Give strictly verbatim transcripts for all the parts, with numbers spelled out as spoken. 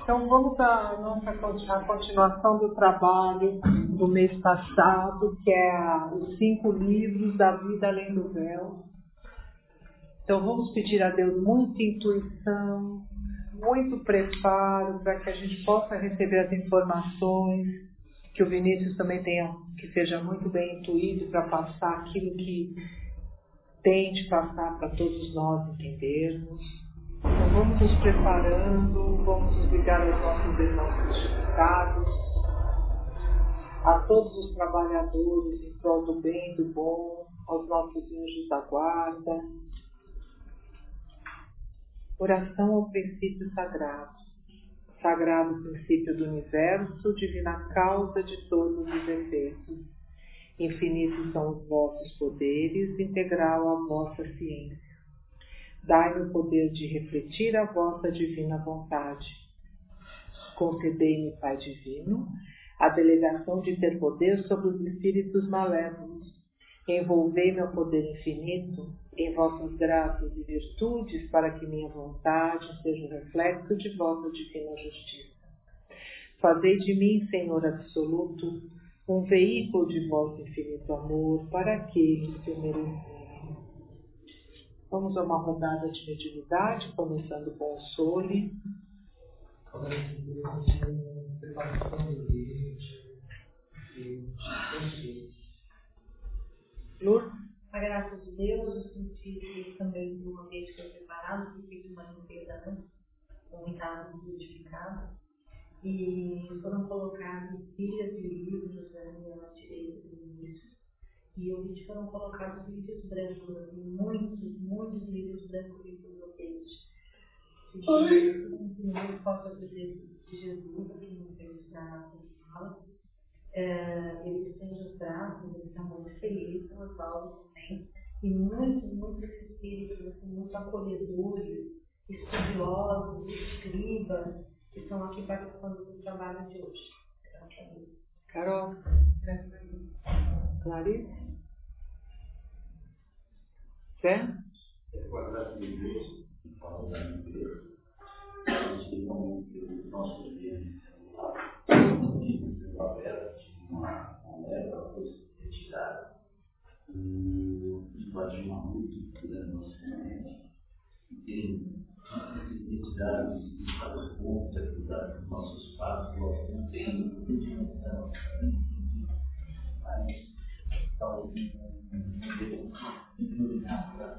Então vamos à nossa a continuação do trabalho do mês passado, que é a, os cinco livros da vida além do véu. Então vamos pedir a Deus muita intuição, muito preparo para que a gente possa receber as informações, que o Vinícius também tenha, que seja muito bem intuído para passar aquilo que tem de passar para todos nós entendermos. Então vamos nos preparando, vamos nos ligar aos nossos irmãos justificados, a todos os trabalhadores em prol do bem e do bom, aos nossos anjos da guarda. Oração ao princípio sagrado. Sagrado princípio do universo, divina causa de todos os efeitos. Infinitos são os vossos poderes, integral a vossa ciência. Dai-me o poder de refletir a vossa divina vontade. Concedei-me, Pai Divino, a delegação de ter poder sobre os espíritos malévolos. Envolvei meu poder infinito em vossas graças e virtudes, para que minha vontade seja o reflexo de vossa divina justiça. Fazei de mim, Senhor absoluto, um veículo de vosso infinito amor para aqueles que eu mereço. Vamos a uma rodada de mediunidade, começando com o Sole. Lourdes. A graça de Deus, eu senti também do ambiente que foi preparado, que fiz uma limpeza antes, com água purificada, e foram colocados pilhas de livros, né, eu tirei do início, e eu vi que foram colocados livros brancos, assim, muitos, muitos livros brancos e bloqueios. Que o primeiro possa dizer de Jesus, aqui no texto da fala. É, ele estende os braços, ele está muito feliz com as aulas também, e muitos, muitos espíritos, assim, muito acolhedores, estudiosos, escribas, que estão aqui participando do trabalho de hoje. Carol, Clarice, Zé? É com a graça de Deus, que fala da Deus, nós temos o nosso poder aberto, uma leva, foi retirada, e invadiu uma luta da nossa mente, e tem essas identidades de cada ponto, dos nossos passos, nós não temos dimensão, mas talvez não nada.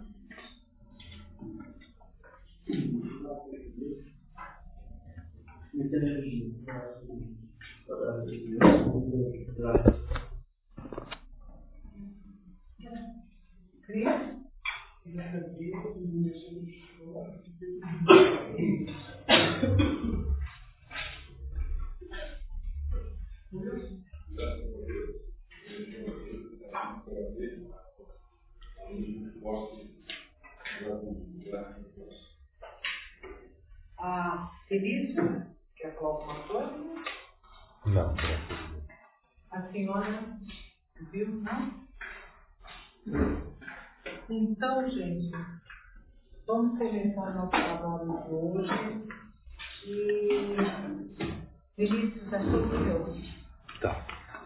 A Felícia, quer falar alguma coisa? Não. A senhora viu, não? Então, gente, vamos começar nosso trabalho de hoje. E Vinícius, é sobre Deus. Tá.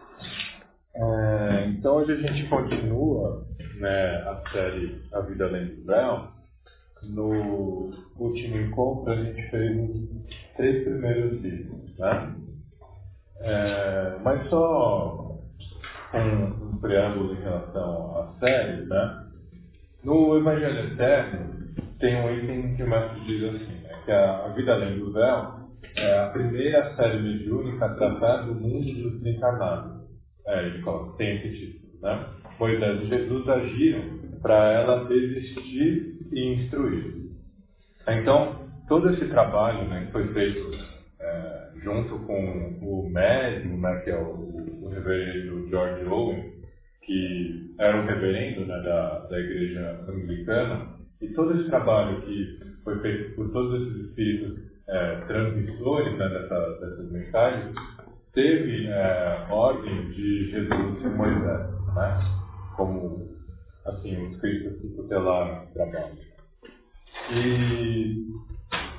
É, então hoje a gente continua, né, a série A Vida Além do Véu. No último encontro a gente fez os três primeiros livros, né? É, mas só um, um preâmbulo em relação à série, né? No Evangelho Eterno tem um item que o mestre diz assim, né, que a, a Vida Além do Véu é a primeira série mediúnica a tratar do mundo dos desencarnados. É, ele coloca, tem esse título, né? Moisés e Jesus agiram para ela existir e instruir. Então, todo esse trabalho, né, que foi feito é, junto com o médium, né, que é o, o reverendo George Owen, que era um reverendo, né, da, da igreja anglicana, e todo esse trabalho que foi feito por todos esses espíritos é, transmissores, né, dessa, dessas mensagens, teve é, ordem de Jesus e Moisés, né, como assim, os espíritos que tutelaram esse trabalho. E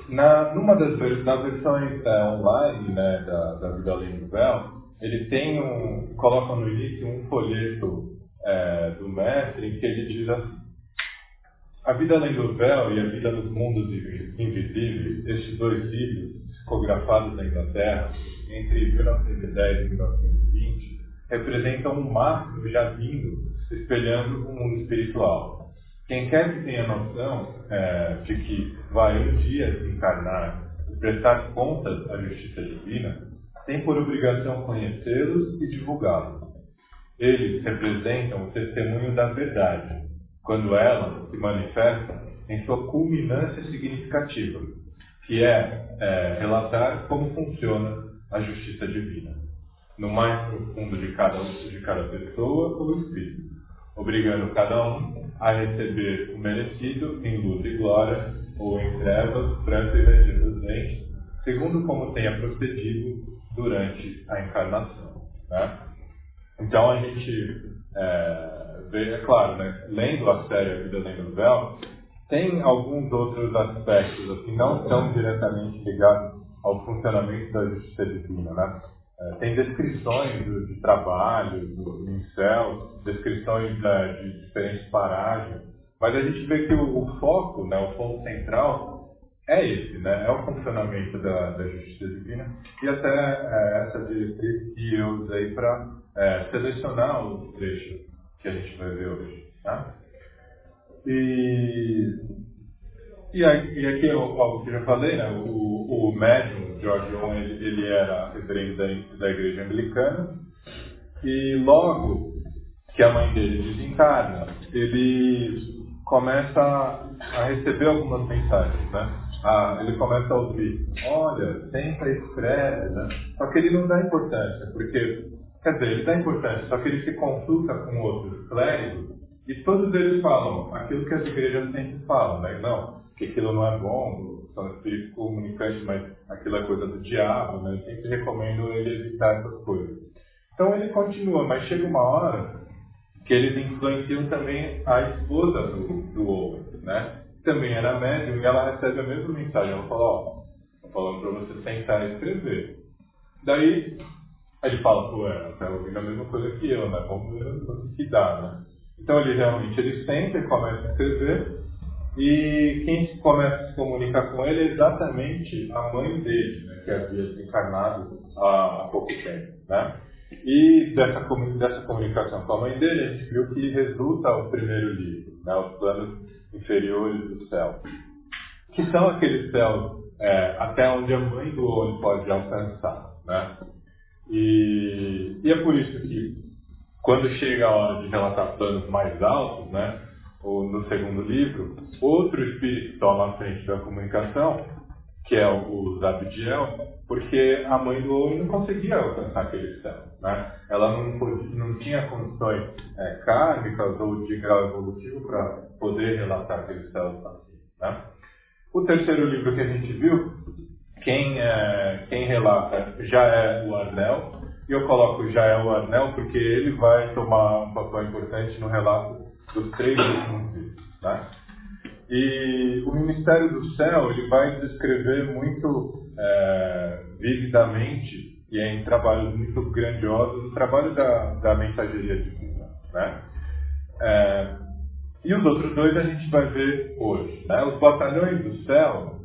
na, numa das, das versões é, online, né, da, da Vida Além do Véu, ele tem um, coloca no início um folheto é, do mestre em que ele diz assim: A Vida Além do Véu e a Vida nos Mundos Invisíveis, estes dois livros, psicografados na Inglaterra entre mil novecentos e dez e mil novecentos e vinte, representam um máximo já vindo espelhando o mundo espiritual. Quem quer que tenha noção é, de que vai um dia se encarnar e prestar contas à justiça divina, tem por obrigação conhecê-los e divulgá-los. Eles representam o testemunho da verdade, quando ela se manifesta em sua culminância significativa, que é, é relatar como funciona a justiça divina, no mais profundo de cada, de cada pessoa ou espírito, obrigando cada um a receber o merecido em luz e glória, ou em trevas, pranto e ranger dos dentes, segundo como tenha procedido durante a encarnação. Né? Então a gente é, vê, é claro, né, lendo a série A Vida Além do Véu, tem alguns outros aspectos, assim, não tão diretamente ligados ao funcionamento da justiça divina, né? É, tem descrições do, de trabalho, do, do céu, descrições da, de diferentes paragens, mas a gente vê que o, o foco, né, o ponto central é esse, né? É o funcionamento da, da justiça divina, e até é, essa diretriz que eu usei para é, selecionar os trechos que a gente vai ver hoje. Tá? E, e, aqui, e aqui algo que eu já falei, né? o, o médium George Owen, ele, ele era reverendo da, da igreja anglicana, e logo que a mãe dele desencarna, ele começa a receber algumas mensagens, né? Ah, ele começa a ouvir: olha, tenta, escreve, né? Só que ele não dá importância, porque, quer dizer, ele dá importância, só que ele se consulta com outros clérigos, e todos eles falam aquilo que as igrejas sempre falam, né? Não, que aquilo não é bom, são espíritos comunicantes, mas aquilo é coisa do diabo, né? Eu sempre recomendo ele evitar essas coisas. Então ele continua, mas chega uma hora que eles influenciam também a esposa do, do Owen, né? Também era médium, e ela recebe a mesma mensagem. Ela fala: ó, estou falando para você tentar escrever. Daí ele fala: pô, ela está ouvindo a mesma coisa que eu, né? Vamos ver o que dá, né? Então ele realmente ele sempre começa a escrever, e quem começa a se comunicar com ele é exatamente a mãe dele, né? Que havia desencarnado há, há pouco tempo, né? E dessa, dessa comunicação com a mãe dele, a gente viu que resulta o primeiro livro, né? Os planos inferiores do céu, que são aqueles céus é, até onde a mãe do Owen pode alcançar, né? E, e é por isso que, quando chega a hora de relatar planos mais altos, né, ou no segundo livro, outro espírito toma a frente da comunicação, que é o Zabdiel, porque a mãe do Owen não conseguia alcançar aquele céu, né? Ela não, não tinha condições é, kármicas ou de grau evolutivo para poder relatar aquele céu assim, né? O terceiro livro que a gente viu, quem, é, quem relata já é o Arnel, e eu coloco já é o Arnel porque ele vai tomar um papel importante no relato dos três últimos livros, né? E o Ministério do Céu, ele vai descrever muito é, vividamente, e em trabalhos muito grandiosos, o trabalho da, da mensageria divina, né? É, e os outros dois a gente vai ver hoje, né? Os Batalhões do Céu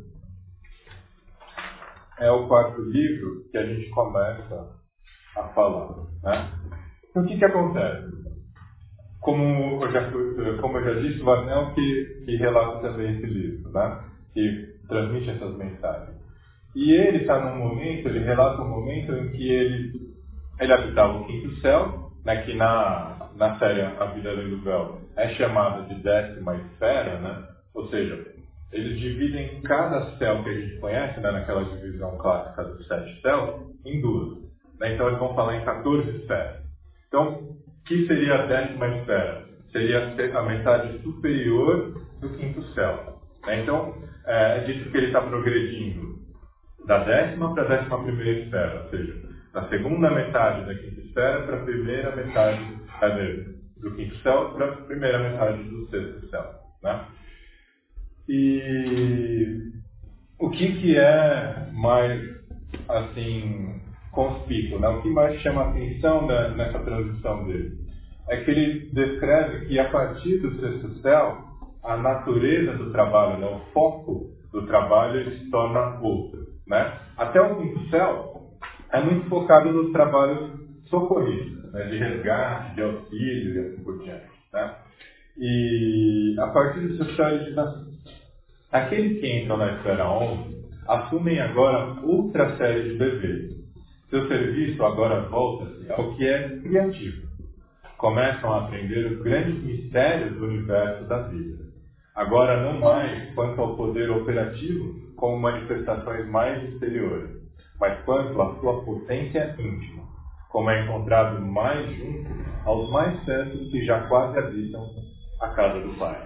é o quarto livro que a gente começa a falar, né? Então, o que que acontece? Como eu já, como eu já disse, o Arnel que, que relata também esse livro, né? Que transmite essas mensagens. E ele está num momento, ele relata um momento em que ele, ele habitava o quinto céu, né? Que na, na série A Vida Além do Véu é chamada de décima esfera, né? Ou seja, eles dividem cada céu que a gente conhece, né? Naquela divisão clássica dos sete céus, em duas. Né? Então eles vão falar em quatorze esferas. Então, o que seria a décima esfera? Seria a metade superior do quinto céu. Né? Então, é dito que ele está progredindo da décima para a décima primeira esfera, ou seja, da segunda metade da quinta esfera para a primeira metade é, do quinto céu para a primeira metade do sexto céu. Né? E, o que, que é mais, assim, conspícuo, né? O que mais chama atenção da, nessa transição dele? É que ele descreve que a partir do sexto céu, a natureza do trabalho, né? O foco do trabalho, ele se torna outro, né? Até o quinto céu é muito focado nos trabalhos socorristas, né? De resgate, de auxílio e assim por diante, né? E a partir do sexto céu, ele diz assim, aqueles que entram na esfera onze assumem agora outra série de deveres. Seu serviço agora volta-se ao que é criativo. Começam a aprender os grandes mistérios do universo da vida. Agora não mais quanto ao poder operativo como manifestações mais exteriores, mas quanto à sua potência íntima, como é encontrado mais junto aos mais santos que já quase habitam a casa do Pai.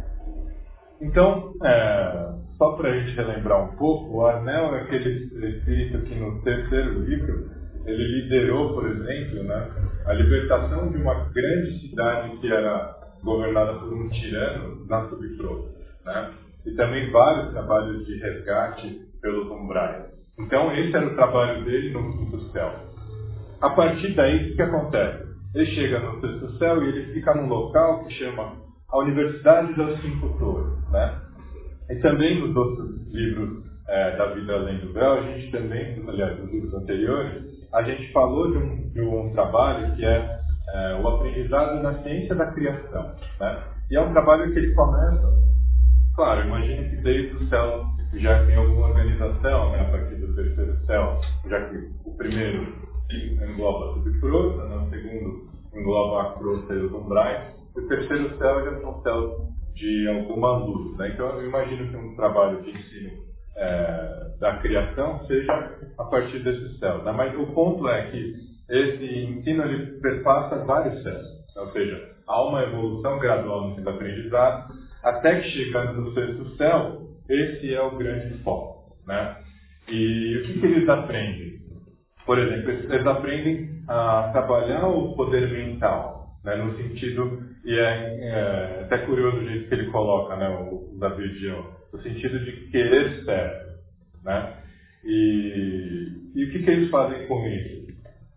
Então, é, só para a gente relembrar um pouco, o Arnel é aquele espírito que no terceiro livro ele liderou, por exemplo, né, a libertação de uma grande cidade que era governada por um tirano na subfrota, né? E também vários trabalhos de resgate pelos umbrais. Então, esse era o trabalho dele no quinto céu. A partir daí, o que acontece? Ele chega no sexto céu e ele fica num local que chama a Universidade dos Cinco Torres, né? E também nos outros livros é, da Vida Além do Véu, a gente também, aliás, nos livros anteriores, a gente falou de um, de um trabalho que é, é o aprendizado na ciência da criação, né? E é um trabalho que ele começa, claro, imagine que desde o céu já tem alguma organização, né, a partir do terceiro céu, já que o primeiro engloba a subfrota, né, o segundo engloba a crosta e os umbrais, e o terceiro céu já são céus de alguma luz, né? Então eu imagino que um trabalho de ensino É, da criação seja a partir desses céus, né? Mas o ponto é que esse ensino ele perpassa vários céus, ou seja, há uma evolução gradual no ensino aprendizado, até que chegando no sexto céu, esse é o grande foco, né? E o que, que eles aprendem? Por exemplo, eles aprendem a trabalhar o poder mental, né? No sentido, e é, é até curioso o jeito que ele coloca, né, o, o David Dion, no sentido de querer certo, né? E, e o que, que eles fazem com isso?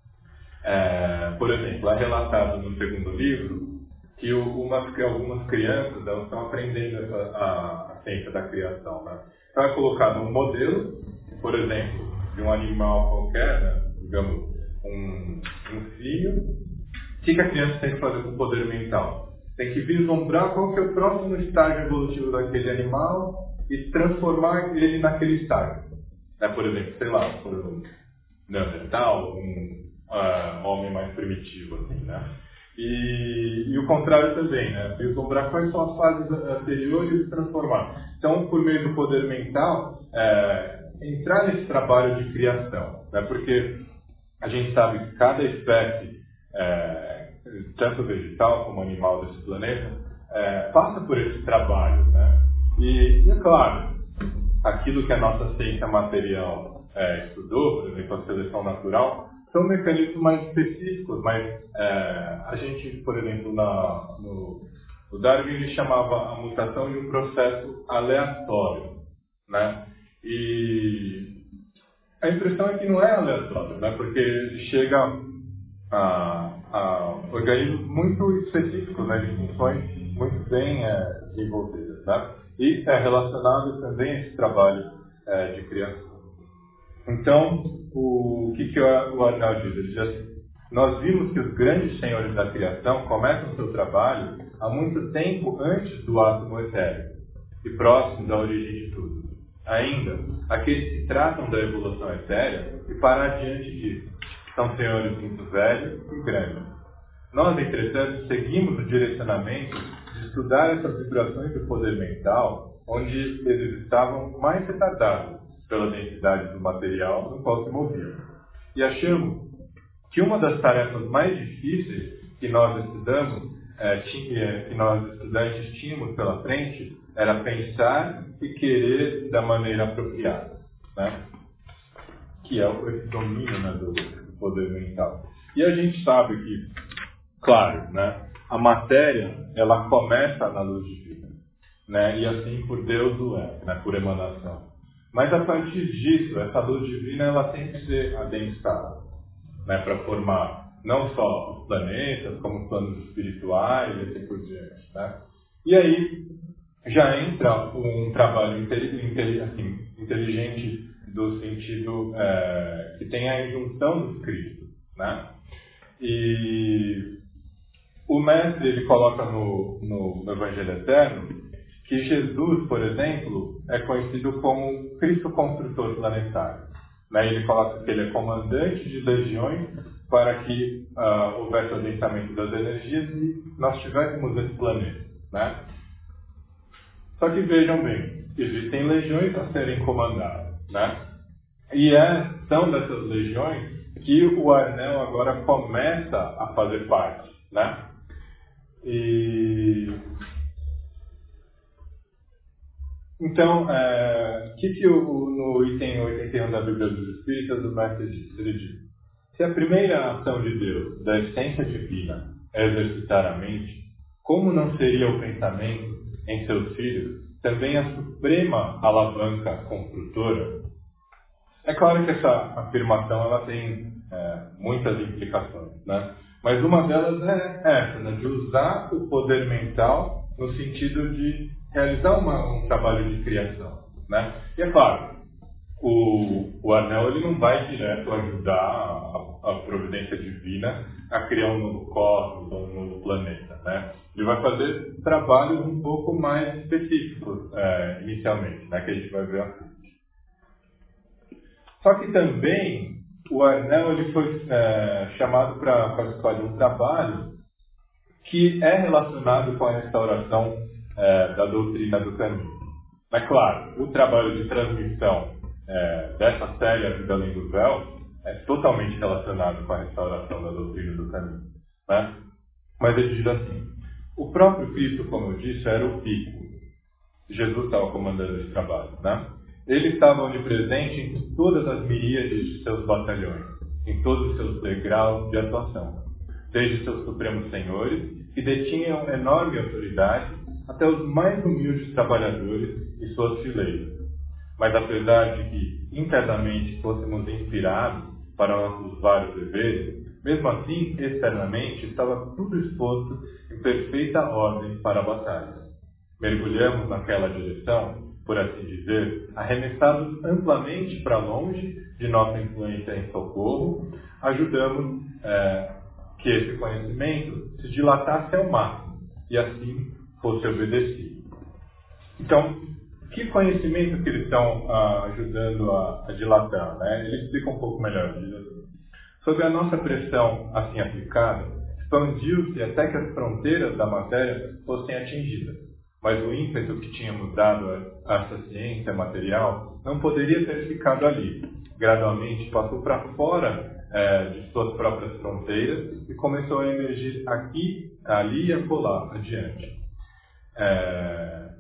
É, por exemplo, é relatado no segundo livro que umas, algumas crianças elas estão aprendendo essa, a, a ciência da criação, né? Então é colocado um modelo, por exemplo, de um animal qualquer, né? Digamos, um, um filho. O que, que a criança tem que fazer com o poder mental? Tem que vislumbrar qual que é o próximo estágio evolutivo daquele animal e transformar ele naquele estágio. É, por exemplo, sei lá, por um Neandertal, um uh, homem mais primitivo, assim, né? E, e o contrário também, né? Vislumbrar quais são as fases anteriores e se transformar. Então, por meio do poder mental, é, entrar nesse trabalho de criação, né? Porque a gente sabe que cada espécie, é, tanto vegetal como animal desse planeta, é, passa por esse trabalho, né? E, e é claro, aquilo que a nossa ciência material é, estudou, por exemplo, a seleção natural, são mecanismos mais específicos, mas é, a gente, por exemplo, na, no, o Darwin ele chamava a mutação de um processo aleatório, né? E a impressão é que não é aleatório, né? Porque ele chega a, a organismos muito específicos, né? De funções muito bem é, desenvolvidas, né? E é relacionado também a esse trabalho é, de criação. Então, o, o que, que o Arnel diz? Ele diz assim, nós vimos que os grandes senhores da criação começam seu trabalho há muito tempo antes do átomo etérico e próximo da origem de tudo. Ainda, aqueles que tratam da evolução etérea e para diante disso, são senhores muito velhos e grandes. Nós, entretanto, seguimos o direcionamento de estudar essas vibrações do poder mental, onde eles estavam mais retardados pela densidade do material no qual se moviam. E achamos que uma das tarefas mais difíceis que nós estudamos, é, que nós estudantes tínhamos pela frente, era pensar e querer da maneira apropriada, né? Que é esse domínio, né, do, do poder mental. E a gente sabe que, claro, né, a matéria ela começa na luz divina, né, e assim por Deus o é, né, por emanação. Mas a partir disso, essa luz divina ela tem que ser adensada, né, para formar não só os planetas, como os planos espirituais e assim por diante. Né? E aí já entra um trabalho intelig- assim, inteligente do sentido é, que tem a injunção dos Cristos. Né? E o mestre ele coloca no, no, no Evangelho Eterno que Jesus, por exemplo, é conhecido como Cristo construtor planetário. Né? Ele coloca que ele é comandante de legiões para que uh, houvesse o adensamento das energias e nós tivéssemos esse planeta. Né? Só que vejam bem, existem legiões a serem comandadas. Né? E é, são dessas legiões que o Arnel agora começa a fazer parte. Né? E... Então, o é, que, que o, no item oitenta e um da Bíblia dos Espíritas o mestre diz? Ele diz: se a primeira ação de Deus, da essência divina, é exercitar a mente, como não seria o pensamento em seus filhos também a suprema alavanca construtora? É claro que essa afirmação ela tem é, muitas implicações, né? Mas uma delas é essa, né? De usar o poder mental no sentido de realizar uma, um trabalho de criação. Né? E é claro, o, o anel ele não vai direto ajudar a, a providência divina a criar um novo cosmos, um novo planeta. Né? Ele vai fazer trabalhos um pouco mais específicos é, inicialmente, né? Que a gente vai ver à frente. Só que também o Arnel ele foi é, chamado para participar de um trabalho que é relacionado com a restauração é, da doutrina do caminho. Mas, claro, o trabalho de transmissão é, dessa série A Vida Além do Véu é totalmente relacionado com a restauração da doutrina do caminho. Né? Mas ele diz assim: o próprio Cristo, como eu disse, era o pico. Jesus estava comandando esse trabalho. Né? Ele estava onipresente em todas as miríades de seus batalhões, em todos os seus degraus de atuação, desde seus supremos senhores, que detinham enorme autoridade, até os mais humildes trabalhadores e suas fileiras. Mas apesar de que internamente fôssemos inspirados para nossos vários deveres, mesmo assim, externamente, estava tudo exposto em perfeita ordem para a batalha. Mergulhamos naquela direção, por assim dizer, arremessados amplamente para longe de nossa influência em socorro, ajudamos é, que esse conhecimento se dilatasse ao máximo e assim fosse obedecido. Então, que conhecimento que eles estão ah, ajudando a, a dilatar? Né? Ele explica um pouco melhor. Diz assim: sob a nossa pressão assim aplicada, expandiu-se até que as fronteiras da matéria fossem atingidas. Mas o ímpeto que tínhamos dado a essa ciência material não poderia ter ficado ali. Gradualmente passou para fora é, de suas próprias fronteiras e começou a emergir aqui, ali e acolá, adiante. É...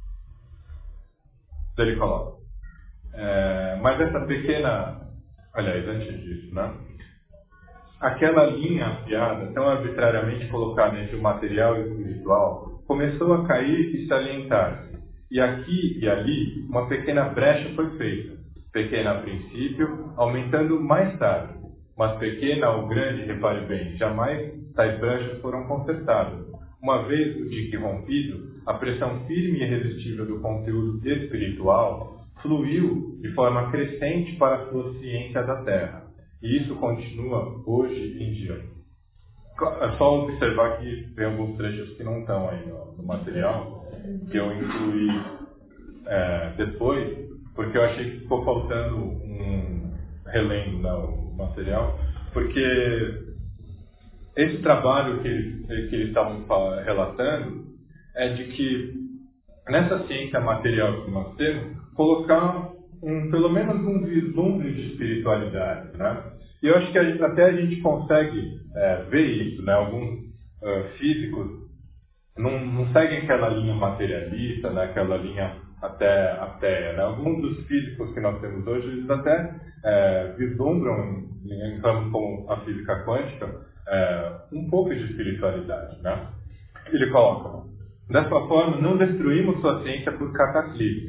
Ele coloca. É... Mas essa pequena... Aliás, antes disso, né? Aquela linha afiada, tão arbitrariamente colocada entre o material e o espiritual, começou a cair e salientar-se. E aqui e ali, uma pequena brecha foi feita. Pequena a princípio, aumentando mais tarde. Mas pequena ou grande, repare bem, jamais tais brechas foram consertadas. Uma vez o dique rompido, a pressão firme e irresistível do conteúdo espiritual fluiu de forma crescente para a sua ciência da Terra. E isso continua hoje em dia. É só observar que tem alguns trechos que não estão aí no, no material, que eu incluí é, depois, porque eu achei que ficou faltando um relendo no material, porque esse trabalho que eles, que eles estavam relatando é de que nessa ciência material que nós temos, colocar um, pelo menos um vislumbre de espiritualidade, né? E eu acho que a gente, até a gente consegue é, ver isso, né? Alguns uh, físicos não, não seguem aquela linha materialista, né? Aquela linha até até, né? Alguns dos físicos que nós temos hoje, eles até é, vislumbram em ramos como a física quântica é, um pouco de espiritualidade, né? Ele coloca: dessa forma, não destruímos sua ciência por cataclismo,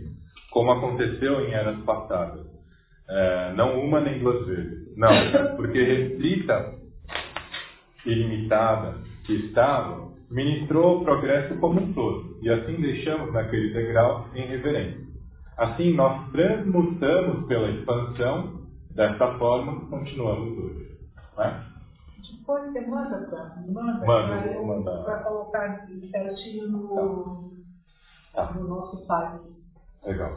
como aconteceu em eras passadas. É, não uma nem duas vezes. Não, porque restrita e limitada que estava, ministrou o progresso como um todo, e assim deixamos naquele degrau em reverência. Assim, nós transmutamos pela expansão, dessa forma, continuamos hoje. Né? Depois você manda pra manda, Manda, vou mandar. Para colocar certinho no, Tá. no nosso site. Legal.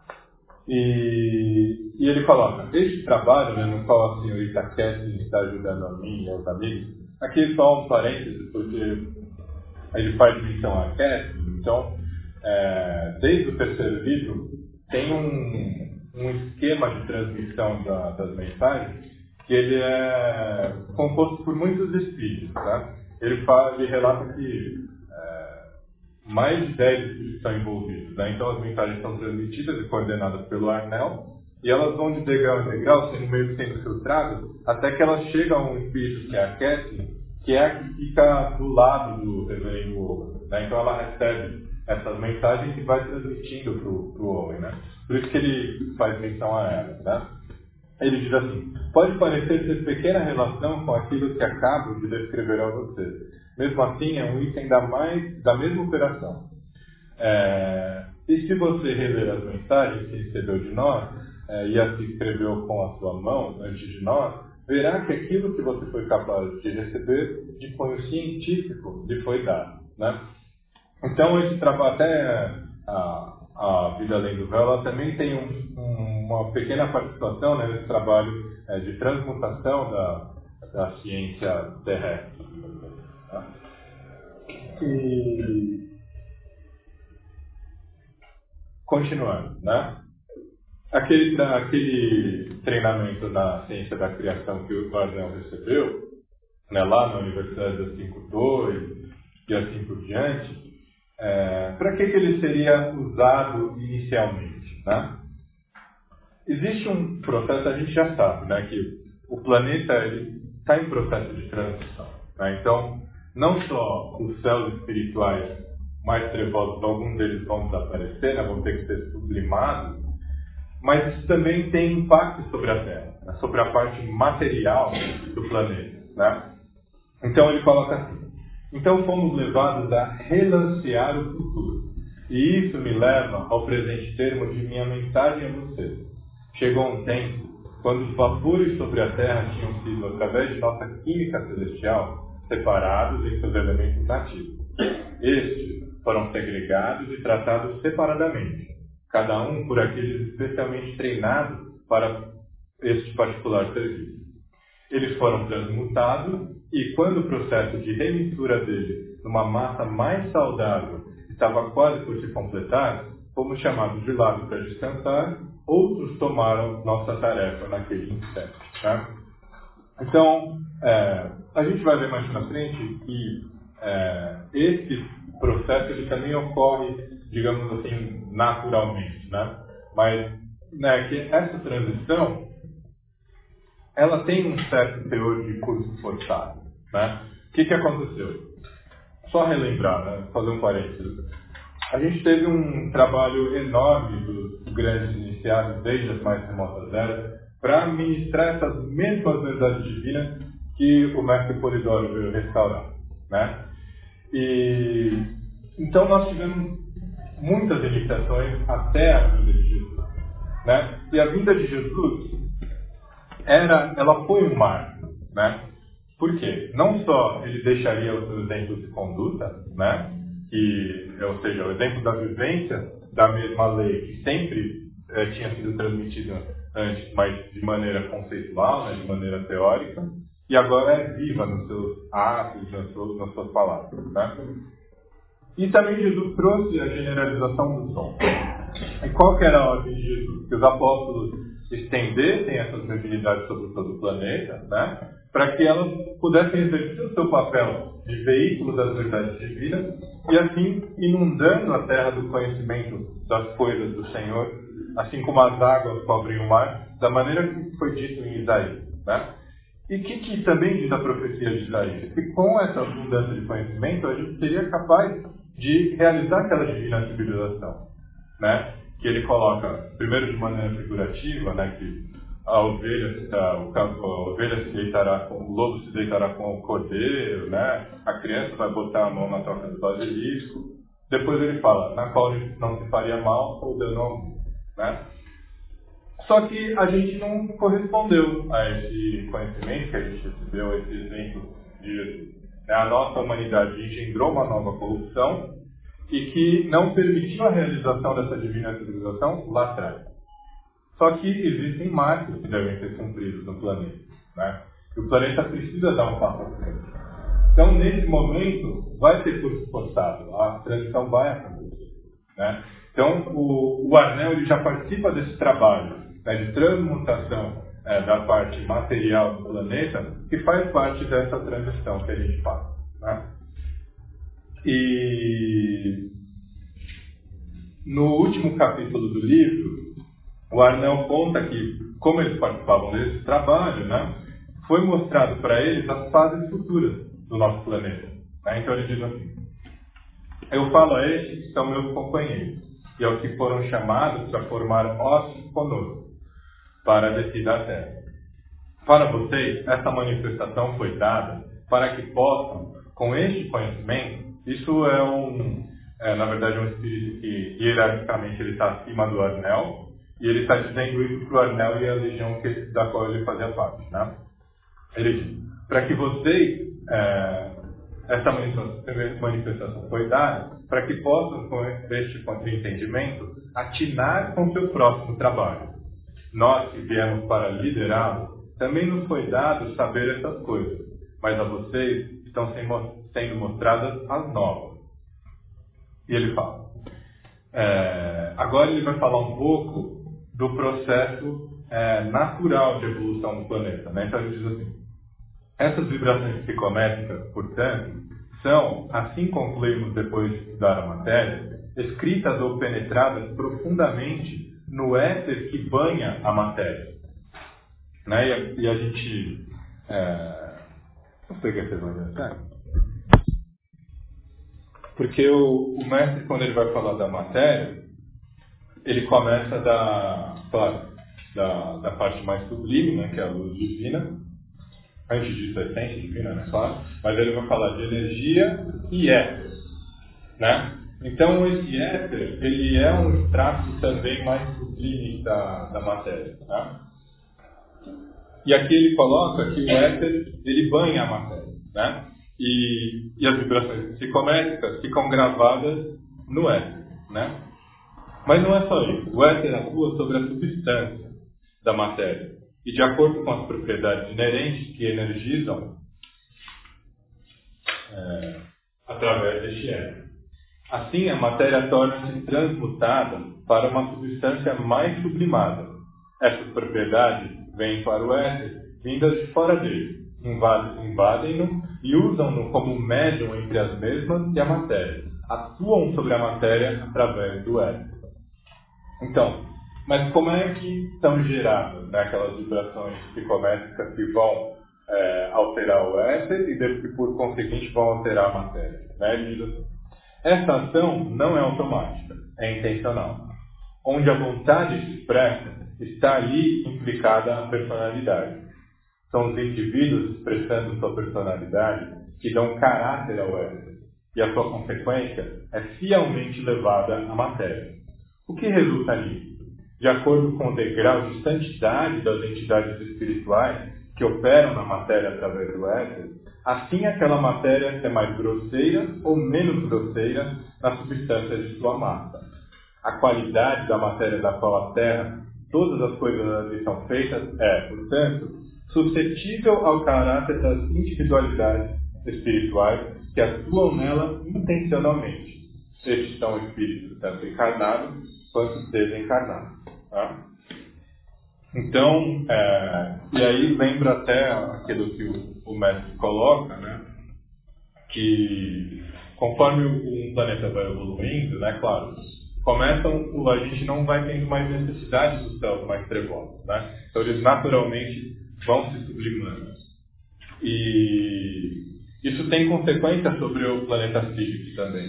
E, e ele coloca, este trabalho, né, no qual a senhorita Kathleen está ajudando a mim e aos amigos, aqui só um parênteses, porque ele faz menção a Kathleen, então, é, desde o terceiro livro, tem um, um esquema de transmissão da, das mensagens que ele é composto por muitos espíritos. Tá? Ele, fala, ele relata que é, mais de dez espíritos estão envolvidos. Né? Então as mensagens são transmitidas e coordenadas pelo Arnel, e elas vão de degrau em degrau, sendo meio que sendo filtradas, até que elas chegam a um espírito que é a Kathleen, que é a que fica do lado do reverendo Owen. Né? Então ela recebe essas mensagens e vai transmitindo para o Owen. Né? Por isso que ele faz menção a elas. Né? Ele diz assim, pode parecer ter pequena relação com aquilo que acabo de descrever a você. Mesmo assim, é um item da, mais, da mesma operação. É, e se você reler as mensagens que recebeu de nós, é, e as que escreveu com a sua mão antes de nós, verá que aquilo que você foi capaz de receber de cunho científico lhe foi dado. Né? Então, esse trabalho, até a, a Vida Além do Véu, ela também tem um, um, uma pequena participação, né, nesse trabalho é, de transmutação da, da ciência terrestre. Tá? E... Continuando, né? Aquele, aquele treinamento na ciência da criação que o Arnel recebeu, né, lá na Universidade da cinco dois e assim por diante, é, para que, que ele seria usado inicialmente? Né? Existe um processo, a gente já sabe, né, que o planeta está em processo de transição. Né? Então, não só os céus espirituais mais trevosos, alguns deles vão desaparecer, né, vão ter que ser sublimados, mas isso também tem impacto sobre a Terra, né, sobre a parte material do planeta. Né? Então ele coloca assim, então fomos levados a relancear o futuro, e isso me leva ao presente termo de minha mensagem a vocês. Chegou um tempo quando os vapores sobre a Terra tinham sido, através de nossa química celestial, separados em seus elementos nativos. Estes foram segregados e tratados separadamente, cada um por aqueles especialmente treinados para este particular serviço. Eles foram transmutados e, quando o processo de remistura deles numa massa mais saudável estava quase por se completar, fomos chamados de lado para descansar, outros tomaram nossa tarefa naquele instante. Tá? Então, é, a gente vai ver mais na frente que é, esse processo ele também ocorre, digamos assim, naturalmente, né? Mas né, que essa transição ela tem um certo teor de curso forçado. Né? O que, que aconteceu? Só relembrar, né? Fazer um parênteses. A gente teve um trabalho enorme dos grandes iniciados, desde as mais remotas eras, para ministrar essas mesmas verdades divinas que o mestre Polidoro veio restaurar. Né? E, então nós tivemos muitas iniciações até a vinda de Jesus. Né? E a vinda de Jesus, era, ela foi um marco. Né? Por quê? Não só ele deixaria os seus exemplos de conduta, né? Que, ou seja, o exemplo da vivência da mesma lei que sempre eh, tinha sido transmitida antes, mas de maneira conceitual, né? De maneira teórica, e agora é viva nos seus atos, nas suas, nas suas palavras. Né? E também Jesus trouxe a generalização do som. E qual que era a ordem de Jesus? Que os apóstolos estendessem essas mediunidades sobre todo o planeta, né? Para que elas pudessem exercer o seu papel de veículo das verdades divinas e assim inundando a terra do conhecimento das coisas do Senhor, assim como as águas cobrem o mar, da maneira que foi dito em Isaías. Né? E o que, que também diz a profecia de Isaías? Que com essa abundância de conhecimento a gente seria capaz de realizar aquela divina civilização. Né? que ele coloca, primeiro de maneira figurativa, né, que a ovelha, a, a ovelha se deitará com, o lobo se deitará com o cordeiro, né, a criança vai botar a mão na toca do basilisco. Depois ele fala, na qual não se faria mal ou dano algum, né? Só que a gente não correspondeu a esse conhecimento que a gente recebeu, a esse exemplo de Jesus. A nossa humanidade engendrou uma nova corrupção e que não permitiu a realização dessa divina civilização lá atrás. Só que existem marcos que devem ser cumpridos no planeta, né? E o planeta precisa dar um passo à frente. Então, nesse momento, vai ser forçado, a transição vai acontecer, né? Então, o, o Arnel ele já participa desse trabalho, né, de transmutação é, da parte material do planeta, que faz parte dessa transição que a gente faz, né? E no último capítulo do livro, o Arnel conta que, como eles participavam desse trabalho, né, foi mostrado para eles as fases futuras do nosso planeta, né? Então ele diz assim: eu falo a estes que são meus companheiros e aos que foram chamados para formar ossos conosco para a descida à Terra. Para vocês, essa manifestação foi dada para que possam, com este conhecimento, isso é um, é, na verdade, um espírito que hierarquicamente ele está acima do Arnel, e ele está dizendo isso para o Arnel e a legião que, da qual ele fazia parte, né? Ele diz, para que vocês, é, essa manifestação foi dada para que possam, com este entendimento, atinar com seu próximo trabalho. Nós que viemos para liderá-lo, também nos foi dado saber essas coisas, mas a vocês estão sendo mostradas as novas. E ele fala. É, agora ele vai falar um pouco do processo é, natural de evolução do planeta, né? Então ele diz assim: essas vibrações psicométricas, portanto, são, assim concluímos depois de estudar a matéria, escritas ou penetradas profundamente no éter que banha a matéria. Né? E, a, e a gente... É... Não sei o que vocês vão dizer. Porque o, o mestre, quando ele vai falar da matéria, ele começa da, claro, da, da parte mais sublime, né, que é a luz divina. Antes disso, a essência divina, né, claro. Mas ele vai falar de energia e éter, né? Então, esse éter, ele é um extrato também mais sublime da, da matéria, né? E aqui ele coloca que o éter, ele banha a matéria, né? E, e as vibrações psicométricas ficam gravadas no éter, né? Mas não é só isso. O éter atua sobre a substância da matéria. E de acordo com as propriedades inerentes que energizam é, através deste éter. Assim, a matéria torna-se transmutada para uma substância mais sublimada. Essas propriedades vêm para o éter, vindas de fora dele, invadem-no e usam-no como médium entre as mesmas e a matéria. Atuam sobre a matéria através do éter. Então, mas como é que são geradas, né, aquelas vibrações psicométricas que vão é, alterar o éter e, de, por conseguinte, vão alterar a matéria? Né? Essa ação não é automática, é intencional. Onde a vontade se expressa, está ali implicada a personalidade. São os indivíduos expressando sua personalidade que dão caráter ao éter, e a sua consequência é fielmente levada à matéria. O que resulta nisso? De acordo com o degrau de santidade das entidades espirituais que operam na matéria através do éter, assim aquela matéria é mais grosseira ou menos grosseira na substância de sua massa. A qualidade da matéria da qual a Terra, todas as coisas ali são feitas, é, portanto, suscetível ao caráter das individualidades espirituais que atuam nela intencionalmente. Estes são espíritos tanto encarnados quanto desencarnados. Tá? Então, é, e aí lembra até aquilo que o, o mestre coloca, né, que conforme um planeta vai evoluindo, né, claro, começam, a gente não vai tendo mais necessidade dos céus mais trevosos, né? Então eles naturalmente vão se sublimando. E isso tem consequência sobre o planeta psíquico também.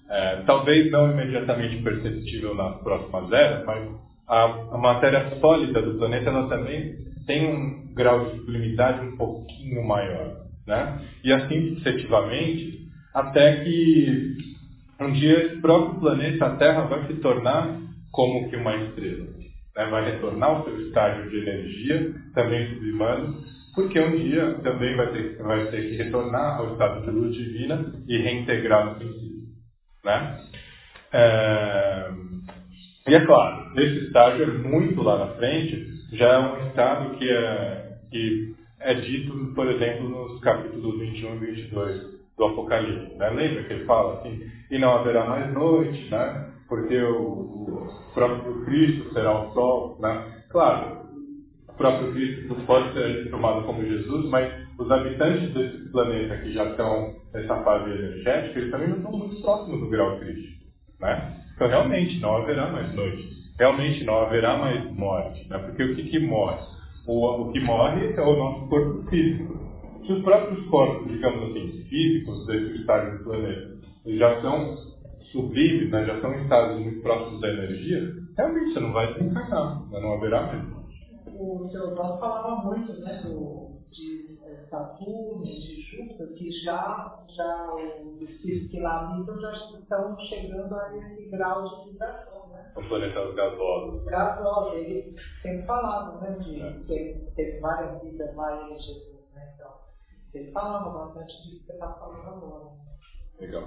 É, talvez não imediatamente perceptível nas próximas eras, mas a, a matéria sólida do planeta ela também tem um grau de sublimidade um pouquinho maior, né? E assim sucessivamente, até que um dia esse próprio planeta, a Terra, vai se tornar como que uma estrela, né? Vai retornar ao seu estágio de energia, também sublimando, porque um dia também vai ter, vai ter que retornar ao estado de luz divina e reintegrar no sentido. Né? É... E é claro, esse estágio é muito lá na frente, já é um estado que é, que é dito, por exemplo, nos capítulos vinte e um e vinte e dois do Apocalipse. Né? Lembra que ele fala assim, e não haverá mais noite, né? Porque o, o próprio Cristo será o sol. Né? Claro, o próprio Cristo pode ser tomado como Jesus, mas os habitantes desse planeta que já estão nessa fase energética, eles também não estão muito próximos do grau crítico, né? Então, realmente, não haverá mais noite. Realmente, não haverá mais morte, né? Porque o que, que morre? O, o que morre é o nosso corpo físico. Se os próprios corpos, digamos assim, físicos desse estágio do planeta, eles já são sublimes, né? Já são em estados muito próximos da energia, realmente você não vai se encarnar, né? Não haverá mais. O Teodoro falava muito, né, do, de Saturno, de Júpiter, que já, já os espíritos que lá habitam já estão chegando a esse grau de vibração, né? Os planetas gasosos. Gasosos, ele sempre falava, né, de é. que ele teve várias vidas lá em Jesus, né? Então, ele falava bastante disso que você está falando agora. Legal.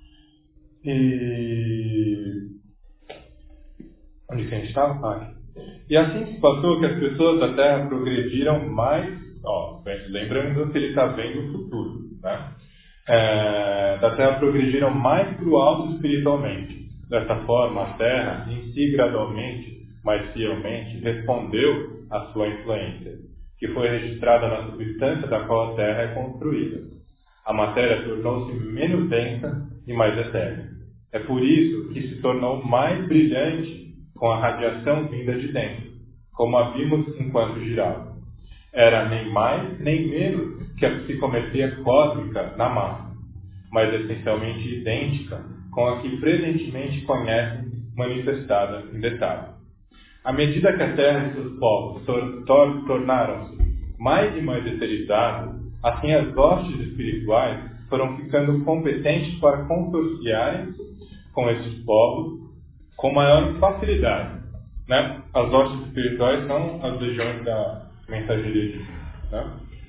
E... onde que a gente estava? Ah, aqui. E assim se passou que as pessoas da Terra progrediram mais, ó, lembrando que ele está vendo o futuro, né? É, da Terra progrediram mais para o alto espiritualmente. Dessa forma, a Terra, em si gradualmente, mas fielmente, respondeu à sua influência, que foi registrada na substância da qual a Terra é construída. A matéria tornou-se menos densa e mais etérea. É por isso que se tornou mais brilhante com a radiação vinda de dentro, como a vimos enquanto girava. Era nem mais nem menos que a psicometria cósmica na massa, mas essencialmente idêntica com a que presentemente conhecem manifestada em detalhe. À medida que a Terra e seus povos tor- tor- tornaram-se mais e mais eterizados, assim as hostes espirituais foram ficando competentes para consorciarem-se com esses povos com maior facilidade, né? As hostes espirituais são as legiões da mensageria divina, né?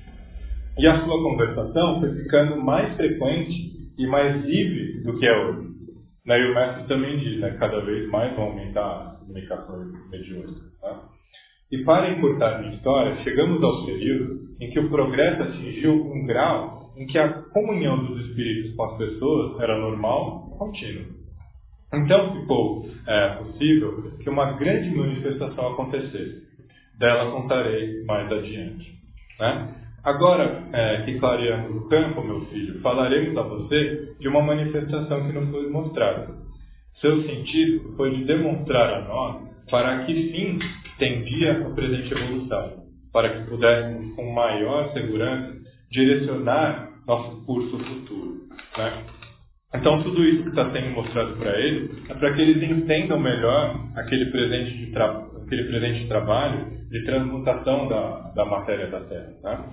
E a sua conversação foi ficando mais frequente e mais livre do que é hoje. Né? E o mestre também diz, né? Cada vez mais vão aumentar as comunicações mediúnicas. Né? E para encurtar minha história, chegamos ao período em que o progresso atingiu um grau em que a comunhão dos espíritos com as pessoas era normal e contínua. Então ficou é, possível que uma grande manifestação acontecesse. Dela contarei mais adiante. Né? Agora é, que clareamos o campo, meu filho, falaremos a você de uma manifestação que nos foi mostrada. Seu sentido foi de demonstrar a nós para que fim tendia a presente evolução, para que pudéssemos com maior segurança direcionar nosso curso futuro. Né? Então tudo isso que está sendo mostrado para eles é para que eles entendam melhor aquele presente de, tra- aquele presente de trabalho de transmutação da, da matéria da Terra. Né?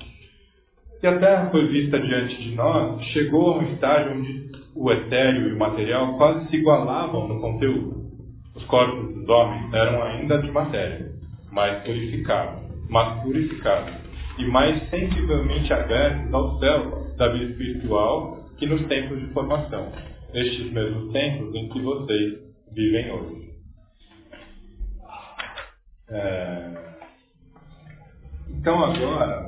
E a Terra foi vista diante de nós, chegou a um estágio onde o etéreo e o material quase se igualavam no conteúdo. Os corpos dos homens eram ainda de matéria, mais purificados, mas purificados, e mais sensivelmente abertos ao céu da vida espiritual que nos tempos de formação, estes mesmos tempos em que vocês vivem hoje. É... Então agora...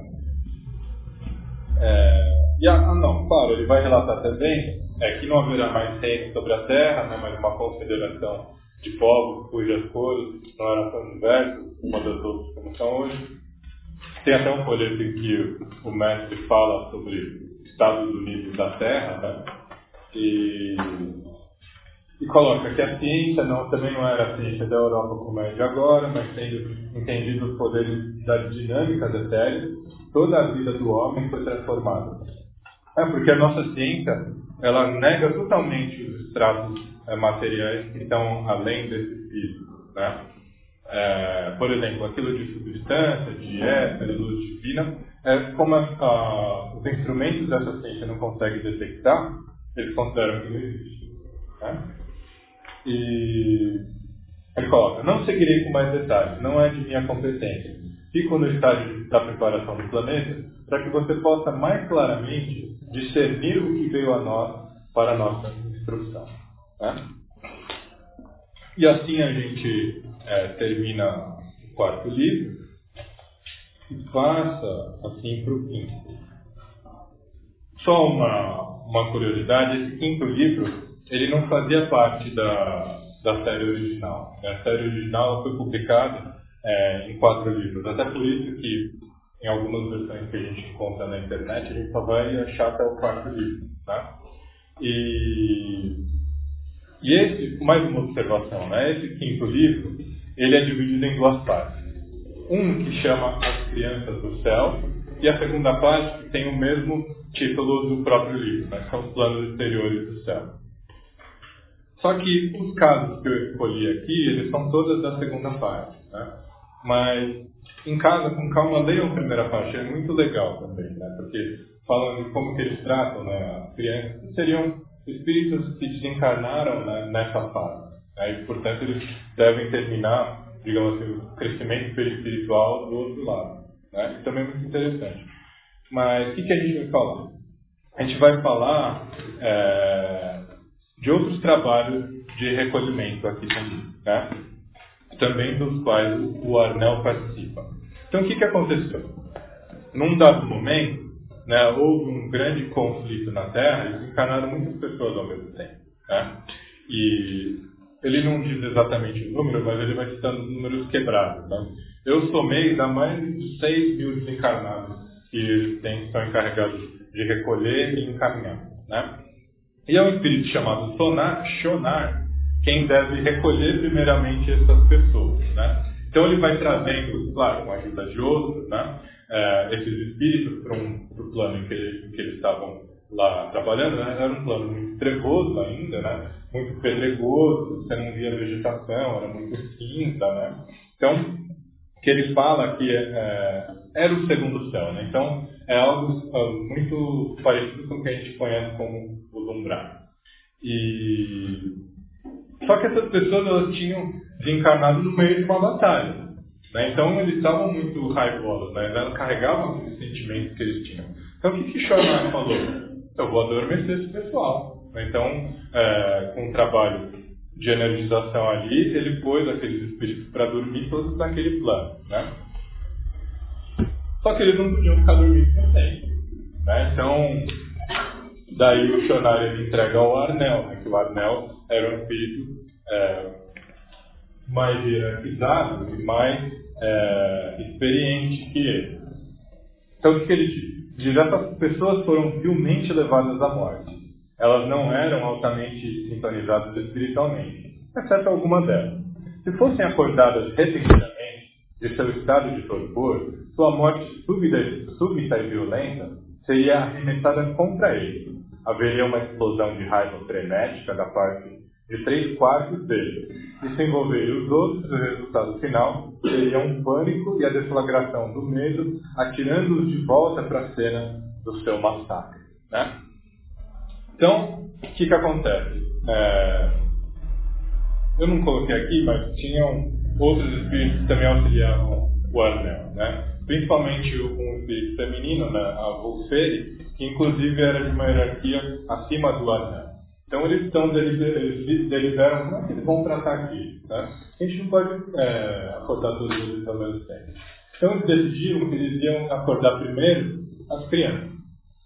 É... E a... Ah, não, claro, ele vai relatar também é, que não haverá mais reino sobre a Terra, né, mas uma confederação de povos cujas cores não eram tão diversas uma das outras como são hoje. Tem até um folheto em que o mestre fala sobre Estados Unidos da Terra, né? e, e coloca que a ciência não, também não era a ciência da Europa como é de agora, mas tendo entendido os poderes das dinâmicas etéreas, toda a vida do homem foi transformada. É porque a nossa ciência, ela nega totalmente os estratos é, materiais que estão além desse físico, né? É, por exemplo, aquilo de substância, de éter, luz divina, é, como a, a, os instrumentos dessa ciência não conseguem detectar, eles consideram que não existe, né? E ele coloca: não seguirei com mais detalhes, não é de minha competência. Fico no estágio da preparação do planeta para que você possa mais claramente discernir o que veio a nós para a nossa instrução, né? E assim a gente é, termina o quarto livro e passa assim para o quinto. Só uma, uma curiosidade: esse quinto livro ele não fazia parte da, da série original. A série original foi publicada é, em quatro livros. Até por isso que em algumas versões que a gente encontra na internet, a gente só vai achar até o quarto livro, né? E, e esse, mais uma observação, né? Esse quinto livro, ele é dividido em duas partes. Um que chama As Crianças do Céu, e a segunda parte que tem o mesmo título do próprio livro, né? São os planos exteriores do céu. Só que os casos que eu escolhi aqui, eles são todos da segunda parte, né? Mas em casa, com calma, leiam a primeira parte, é muito legal também, né? Porque falando de como que eles tratam, né, as crianças, que seriam espíritos que desencarnaram, né, nessa fase, né? E, portanto, eles devem terminar, digamos assim, o crescimento espiritual do outro lado, né? Isso também é muito interessante. Mas o que, que a gente vai falar? A gente vai falar é, de outros trabalhos de recolhimento aqui também, né? Também dos quais o Arnel participa. Então, o que, que aconteceu? Num dado momento, né, houve um grande conflito na Terra e desencarnaram muitas pessoas ao mesmo tempo, né? E ele não diz exatamente o número, mas ele vai citando os números quebrados, né? Eu somei, dá mais de seis mil desencarnados que eles têm, são encarregados de recolher e encaminhar, né? E é um espírito chamado Sonar, Shonar, quem deve recolher primeiramente essas pessoas, né? Então ele vai trazendo, claro, com a ajuda de outros, né, é, esses espíritos para um, o plano em que, em que eles estavam lá trabalhando, né? Era um plano muito trevoso ainda, né? Muito pedregoso, você não via vegetação, era muito cinza, né? Então, que ele fala que é, era o segundo céu, né? Então, é algo é, muito parecido com o que a gente conhece como os umbrais. E só que essas pessoas, elas tinham desencarnado no meio de uma batalha, né? Então eles estavam muito raivosos, né? Eles carregavam aqueles sentimentos que eles tinham. Então o que que Shonar falou? Eu vou adormecer esse pessoal, né? Então, é, com o trabalho de energização ali, ele pôs aqueles espíritos para dormir todos naquele plano, né? Só que eles não podiam ficar dormindo sempre, né? Então, daí o Shonar ele entrega ao Arnel, né? Que o Arnel era um espírito é, mais hierarquizado e mais é, experiente que ele. Então, o que ele diz? Diz: essas pessoas foram vilmente levadas à morte. Elas não eram altamente sintonizadas espiritualmente, exceto alguma delas. Se fossem acordadas repentinamente de seu estado de torpor, sua morte súbita, súbita e violenta seria arremessada contra eles. Haveria uma explosão de raiva frenética da parte de três quartos deles. E se envolveria os outros, o resultado final seria um pânico e a deflagração do medo, atirando-os de volta para a cena do seu massacre, né? Então, o que, que acontece? É... Eu não coloquei aqui, mas tinham outros espíritos que também auxiliavam o Arnel, né? Principalmente um espírito feminino, né? A Volferi, que inclusive era de uma hierarquia acima do Arnel. Então eles estão deliber, eles deliberam como é que eles vão tratar aqui, né? A gente não pode é, acordar todos eles ao mesmo tempo. Então eles decidiram que eles iam acordar primeiro as crianças.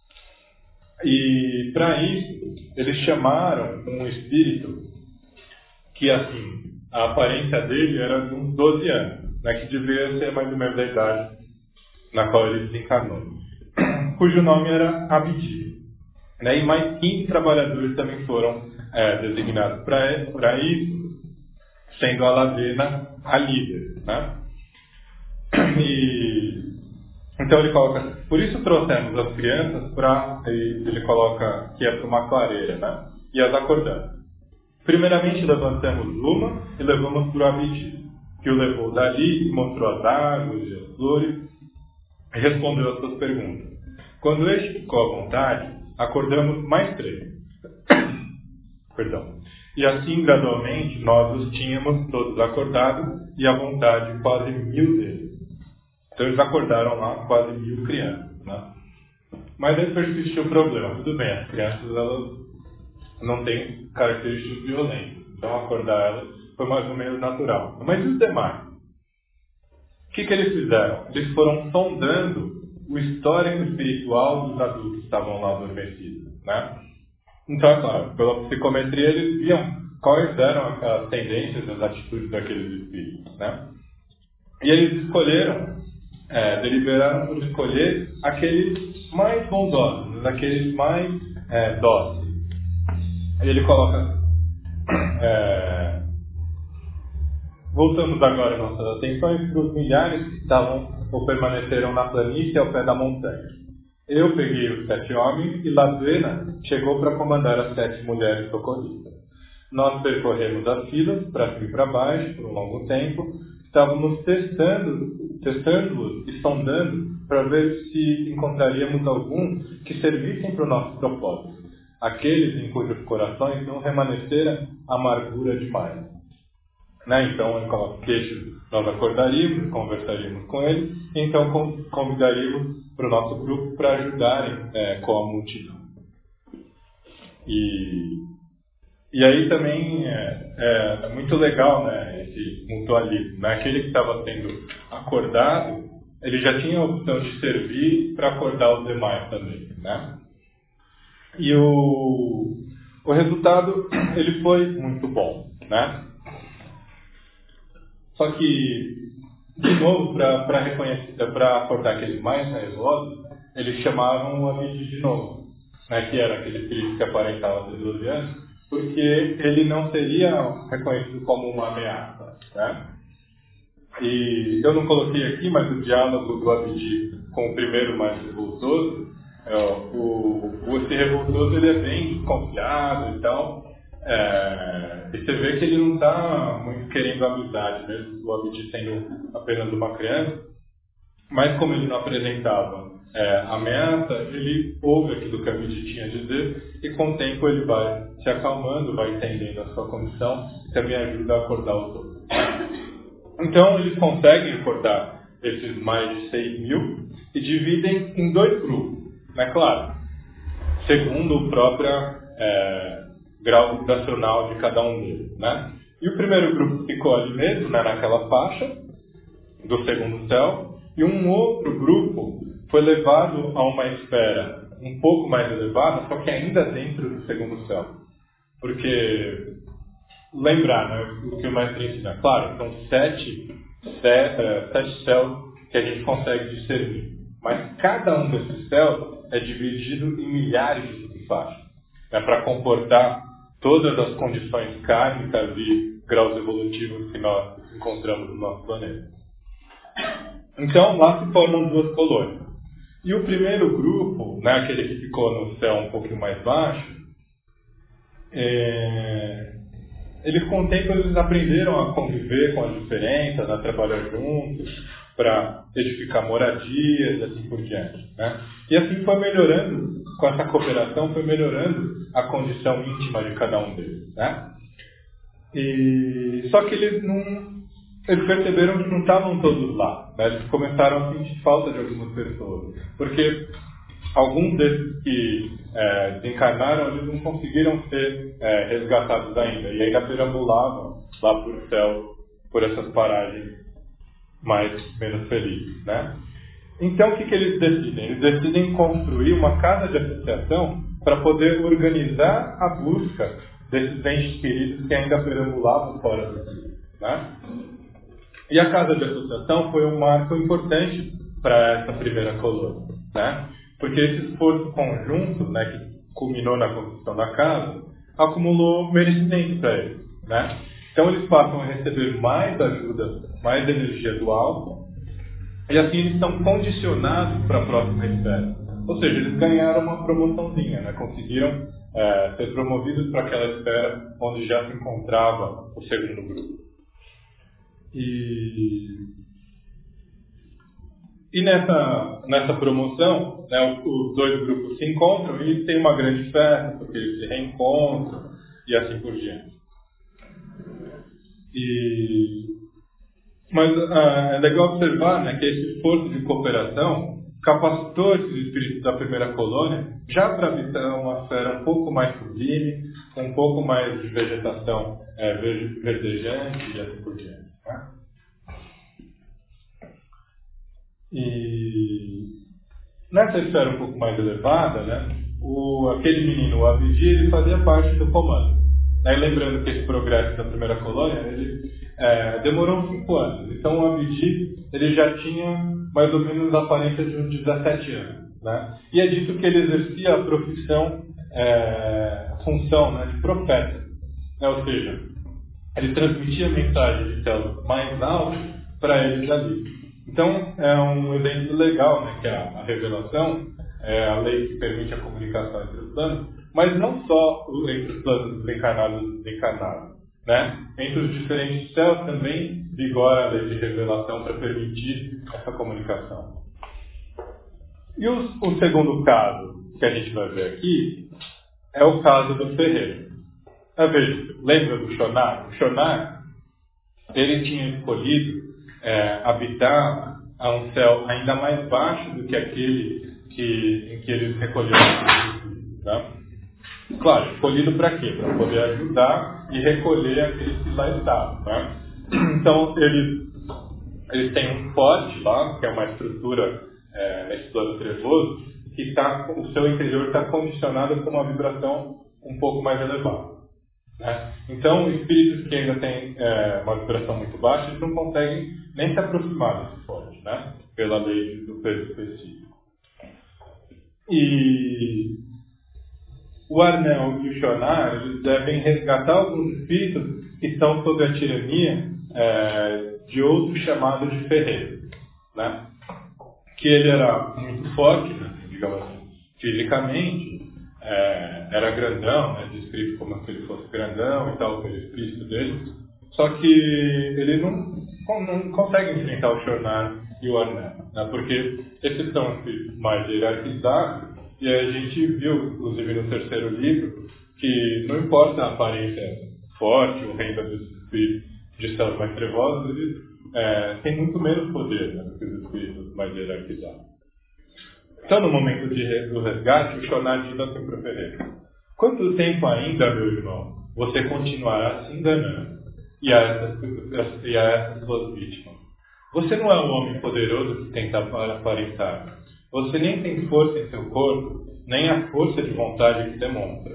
E para isso eles chamaram um espírito que, assim, a aparência dele era de uns doze anos, né? Que devia ser mais ou menos da idade na qual ele desencarnou, cujo nome era Abdi. Né? E mais quinze trabalhadores também foram é, designados para isso, sendo a Lavena a líder, né? E Então ele coloca, por isso trouxemos as crianças para, ele coloca que é para uma clareira, né? E as acordamos. Primeiramente levantamos uma e levamos para o Abidi, que o levou dali, mostrou as árvores e as flores e respondeu as suas perguntas. Quando este ficou à vontade, acordamos mais três. Perdão. E assim, gradualmente, nós os tínhamos todos acordados e à vontade quase mil deles. Então eles acordaram lá quase mil crianças, né? Mas aí persistiu o problema. Tudo bem, as crianças elas não têm características violentas. Então acordar elas foi mais ou menos natural. Mas e os demais? O que, que eles fizeram? Eles foram sondando o histórico espiritual dos adultos que estavam lá adormecidos, né? Então, é claro, pela psicometria eles viam quais eram as tendências, as atitudes daqueles espíritos, né? E eles escolheram, é, deliberaram por escolher aqueles mais bondosos, aqueles mais é, dóceis. Ele coloca... É, voltamos agora nossas atenções para os milhares que estavam ou permaneceram na planície ao pé da montanha. Eu peguei os sete homens e Lazuena chegou para comandar as sete mulheres socorristas. Nós percorremos as filas para cima e para baixo por um longo tempo. Estávamos testando, testando-os e sondando para ver se encontraríamos algum que servissem para o nosso propósito. Aqueles em cujos corações não remanescera amargura demais. Né? Então, ele coloca queixo, nós acordaríamos, conversaríamos com eles, e então convidaríamos para o nosso grupo para ajudarem é, com a multidão. E, e aí também é, é, é muito legal, né, esse mutualismo. Né? Aquele que estava sendo acordado, ele já tinha a opção de servir para acordar os demais também. Né? E o, o resultado ele foi muito bom. Né? Só que, de novo, para reconhecer, para acordar aqueles mais raivosos, eles chamavam o Abidi de novo, né, que era aquele espírito que aparentava ter doze anos, porque ele não seria reconhecido como uma ameaça. Né? E eu não coloquei aqui, mas o diálogo do Abidi com o primeiro mais revoltoso, é, o, o, esse revoltoso ele é bem desconfiado e tal. É, e você vê que ele não está muito querendo amizade, mesmo o Abidi sendo apenas uma criança, mas como ele não apresentava é, ameaça, ele ouve aquilo que o Abidi tinha a dizer e com o tempo ele vai se acalmando, vai entendendo a sua condição e também ajuda a acordar os outros. Então eles conseguem acordar esses mais de seis mil e dividem em dois grupos, né? Claro, segundo o próprio é, grau vibracional de cada um deles, né? E o primeiro grupo ficou ali mesmo, né, naquela faixa do segundo céu, e um outro grupo foi levado a uma esfera um pouco mais elevada, só que ainda dentro do segundo céu. Porque, lembrar, né, o que o mestre ensina, claro, são sete, sete, sete céus que a gente consegue discernir, mas cada um desses céus é dividido em milhares de faixas, né, para comportar todas as condições kármicas e graus evolutivos que nós encontramos no nosso planeta. Então, lá se formam duas colônias. E o primeiro grupo, né, aquele que ficou no céu um pouquinho mais baixo, é... eles com o tempo eles aprenderam a conviver com as diferenças, a trabalhar juntos, para edificar moradias e assim por diante. Né? E assim foi melhorando, com essa cooperação, foi melhorando a condição íntima de cada um deles. Né? E... Só que eles não... Eles perceberam que não estavam todos lá. Né? Eles começaram a sentir falta de algumas pessoas. Porque alguns desses que é, desencarnaram, eles não conseguiram ser é, resgatados ainda. E ainda perambulavam lá por céu, por essas paragens mais menos felizes. Né? Então, o que, que eles decidem? Eles decidem construir uma casa de associação para poder organizar a busca desses entes queridos que ainda perambulavam fora do mundo. Né? E a casa de associação foi um marco importante para essa primeira colônia, né? Porque esse esforço conjunto, né, que culminou na construção da casa, acumulou merecimento para eles, né? Então eles passam a receber mais ajuda, mais energia do alto, E assim eles estão condicionados para a próxima esfera. Ou seja, eles ganharam uma promoçãozinha, né? Conseguiram é, ser promovidos para aquela esfera onde já se encontrava o segundo grupo. E, e nessa, nessa promoção, né, os dois grupos se encontram e tem uma grande festa, porque eles se reencontram e assim por diante. E, mas ah, é legal observar, né, que esse esforço de cooperação capacitou esses espíritos da primeira colônia já para habitar uma esfera um pouco mais sublime, com um pouco mais de vegetação é, verdejante e assim por diante. Né? E nessa esfera um pouco mais elevada, né, o, aquele menino, o Abidi, ele fazia parte do comando. Aí, lembrando que esse progresso da primeira colônia ele, é, demorou cinco anos. Então o Abidi ele já tinha mais ou menos a aparência de uns dezessete anos. Né? E é dito que ele exercia a profissão, é, a função, né, de profeta. Né? Ou seja, ele transmitia mensagens de céus mais altos para eles ali. Então é um exemplo legal, né, que é a, a revelação, é a lei que permite a comunicação entre os planos, mas não só entre os planos desencarnados e desencarnados. Né? Entre os diferentes céus também vigora a lei de revelação para permitir essa comunicação. E o, o segundo caso que a gente vai ver aqui é o caso do ferreiro. É, veja, lembra do Shonar? O Shonar, ele tinha escolhido é, habitar a um céu ainda mais baixo do que aquele que, em que eles recolheram os tá? Claro, escolhido para quê? Para poder ajudar e recolher aqueles que lá estavam. Tá? Então, eles, eles têm um forte lá, que é uma estrutura é, nesse plano trevoso, que tá, o seu interior está condicionado com uma vibração um pouco mais elevada. Né? Então, espíritos que ainda têm é, uma vibração muito baixa, eles não conseguem nem se aproximar desse forte, né? Pela lei do peso específico. E o Arnel e o Shonar, eles devem resgatar alguns espíritos que estão sob a tirania é, de outro chamado de ferreiro. Né? Que ele era muito forte, né, digamos assim, fisicamente, é, era grandão, né, descrito como se ele fosse grandão e tal, pelo espírito dele, só que ele não, não consegue enfrentar o Shonar e o Arnel, né, porque esses são espíritos mais hierarquizados. E a gente viu, inclusive no terceiro livro, que não importa a aparência forte ou renda dos espíritos de céus mais trevosos, eles é, têm muito menos poder, né, do que os espíritos mais hierarquizados. Então, no momento de, do resgate, o Shonar diz assim para o ferreiro: quanto tempo ainda, meu irmão, você continuará se enganando e a essas, e a essas suas vítimas? Você não é um homem poderoso que tenta aparentar. Você nem tem força em seu corpo, nem a força de vontade que demonstra.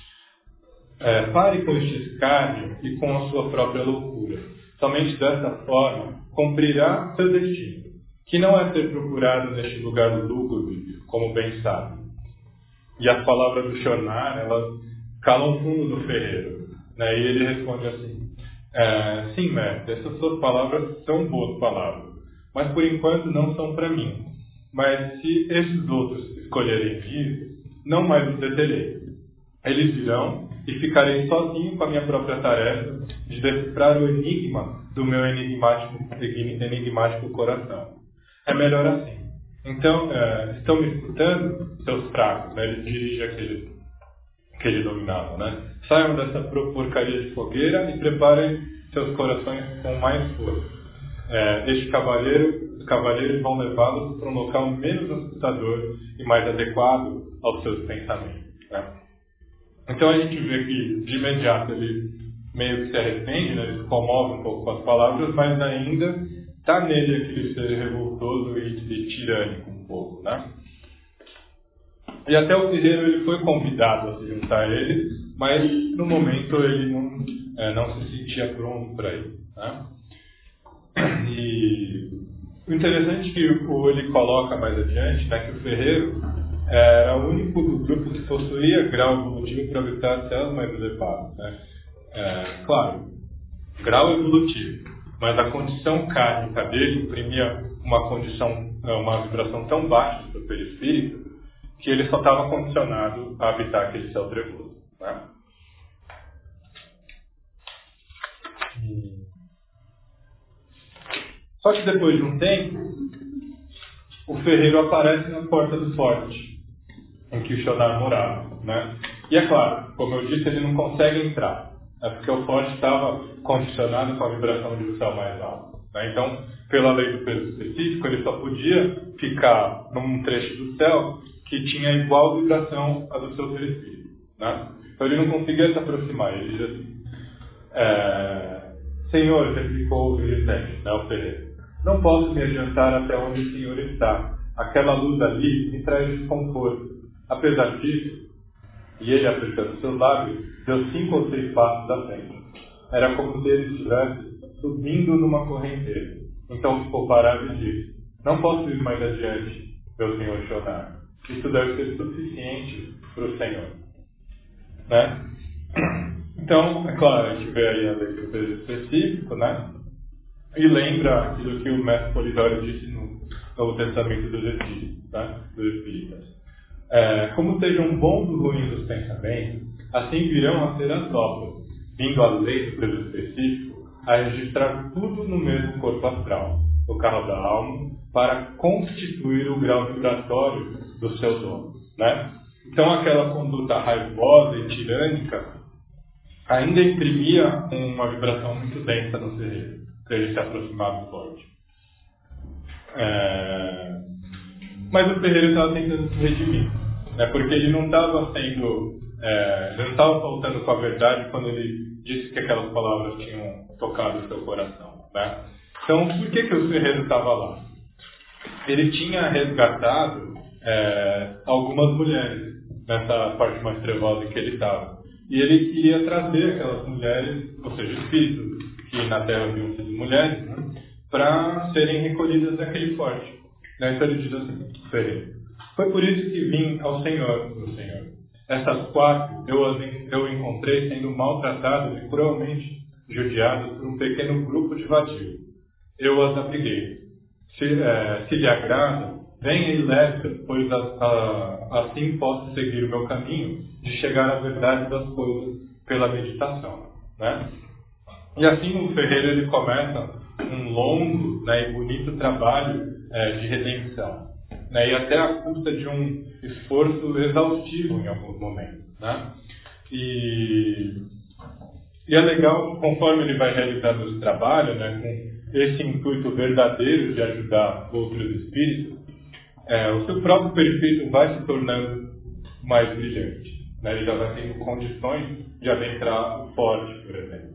É, pare com este escárnio e com a sua própria loucura. Somente dessa forma cumprirá seu destino, que não é ser procurado neste lugar lúgubre, como bem sabe. E as palavras do Shonar, elas calam fundo do ferreiro. Né? E ele responde assim: é, sim, mestre, essas suas palavras são boas palavras, mas por enquanto não são para mim. Mas se esses outros escolherem ir, não mais os deterei. Eles virão e ficarei sozinho com a minha própria tarefa de decifrar o enigma do meu enigmático, enigmático coração. É melhor assim. Então, é, estão me escutando, seus fracos, né? Ele dirige aquele que ele dominava, né? Saiam dessa porcaria de fogueira e preparem seus corações com mais força. É, este cavaleiro, os cavaleiros vão levá-los para um local menos assustador e mais adequado aos seus pensamentos. Né? Então a gente vê que de imediato ele meio que se arrepende, né? Ele se comove um pouco com as palavras, mas ainda está nele aquele ser revoltoso e, e tirânico um pouco. Né? E até o ferreiro ele foi convidado a se juntar a ele, mas no momento ele não, é, não se sentia pronto para ir. Né? E o interessante é que o, ele coloca mais adiante, né, que o ferreiro era o único do grupo que possuía grau evolutivo para habitar céus mais elevados. Né? É, claro, grau evolutivo, mas a condição kármica dele imprimia uma condição, uma vibração tão baixa do seu perispírito, que ele só estava condicionado a habitar aquele céu trevoso, né? Só que depois de um tempo, o ferreiro aparece na porta do forte, em que o Shonar morava, né? E é claro, como eu disse, ele não consegue entrar. É porque o forte estava condicionado com a vibração de um céu mais alto, né? Então, pela lei do peso específico, ele só podia ficar num trecho do céu que tinha igual vibração à do seu perispírito, né? Então ele não conseguia se aproximar. Ele dizia assim, é, Senhor, replicou o Filistete, né, o ferreiro, não posso me adiantar até onde o Senhor está. Aquela luz ali me traz desconforto. Apesar disso, e ele, apertando seus lábios, deu cinco ou seis passos à frente. Era como se ele estivesse subindo numa correnteza. Então ficou parado e disse, não posso ir mais adiante, meu senhor Shonar. Isso deve ser suficiente para o Senhor. Né? Então, é claro, a gente vê aí a lei do peso específico, né? E lembra aquilo que o mestre Polidoro disse no Novo Testamento dos Espíritos, né? Dos Espíritas. É, como sejam bons ou ruins os pensamentos, assim virão a ser as obras, vindo a lei do peso específico a registrar tudo no mesmo corpo astral, o carro da alma, para constituir o grau vibratório do seu dono, né? Então aquela conduta raivosa e tirânica ainda imprimia uma vibração muito densa no ferreiro, para ele se aproximar do forte. É... Mas o ferreiro estava tentando se redimir, né? Porque ele não estava sendo, é... ele não estava faltando com a verdade quando ele disse que aquelas palavras tinham tocado o seu coração, né? Então, por que que o ferreiro estava lá? Ele tinha resgatado é, algumas mulheres nessa parte mais trevosa em que ele estava. E ele queria trazer aquelas mulheres, ou seja, espíritos que na Terra haviam sido mulheres, né, para serem recolhidas naquele forte. Né? Então ele diz assim, ferreiro, foi por isso que vim ao Senhor, meu Senhor. Essas quatro eu, as, eu encontrei sendo maltratadas e cruelmente judiadas por um pequeno grupo de vadios. Eu as abriguei. Se, é, se lhe agrada, venha e leve, pois a, a, assim posso seguir o meu caminho de chegar à verdade das coisas pela meditação. Né? E assim o ferreiro ele começa um longo, né, e bonito trabalho é, de redenção. Né, e até à custa de um esforço exaustivo em alguns momentos. Né? E, e é legal, conforme ele vai realizando esse trabalho, né, com esse intuito verdadeiro de ajudar outros espíritos, é, o seu próprio perispírito vai se tornando mais brilhante. Né? Ele já vai tendo condições de adentrar o forte, por exemplo.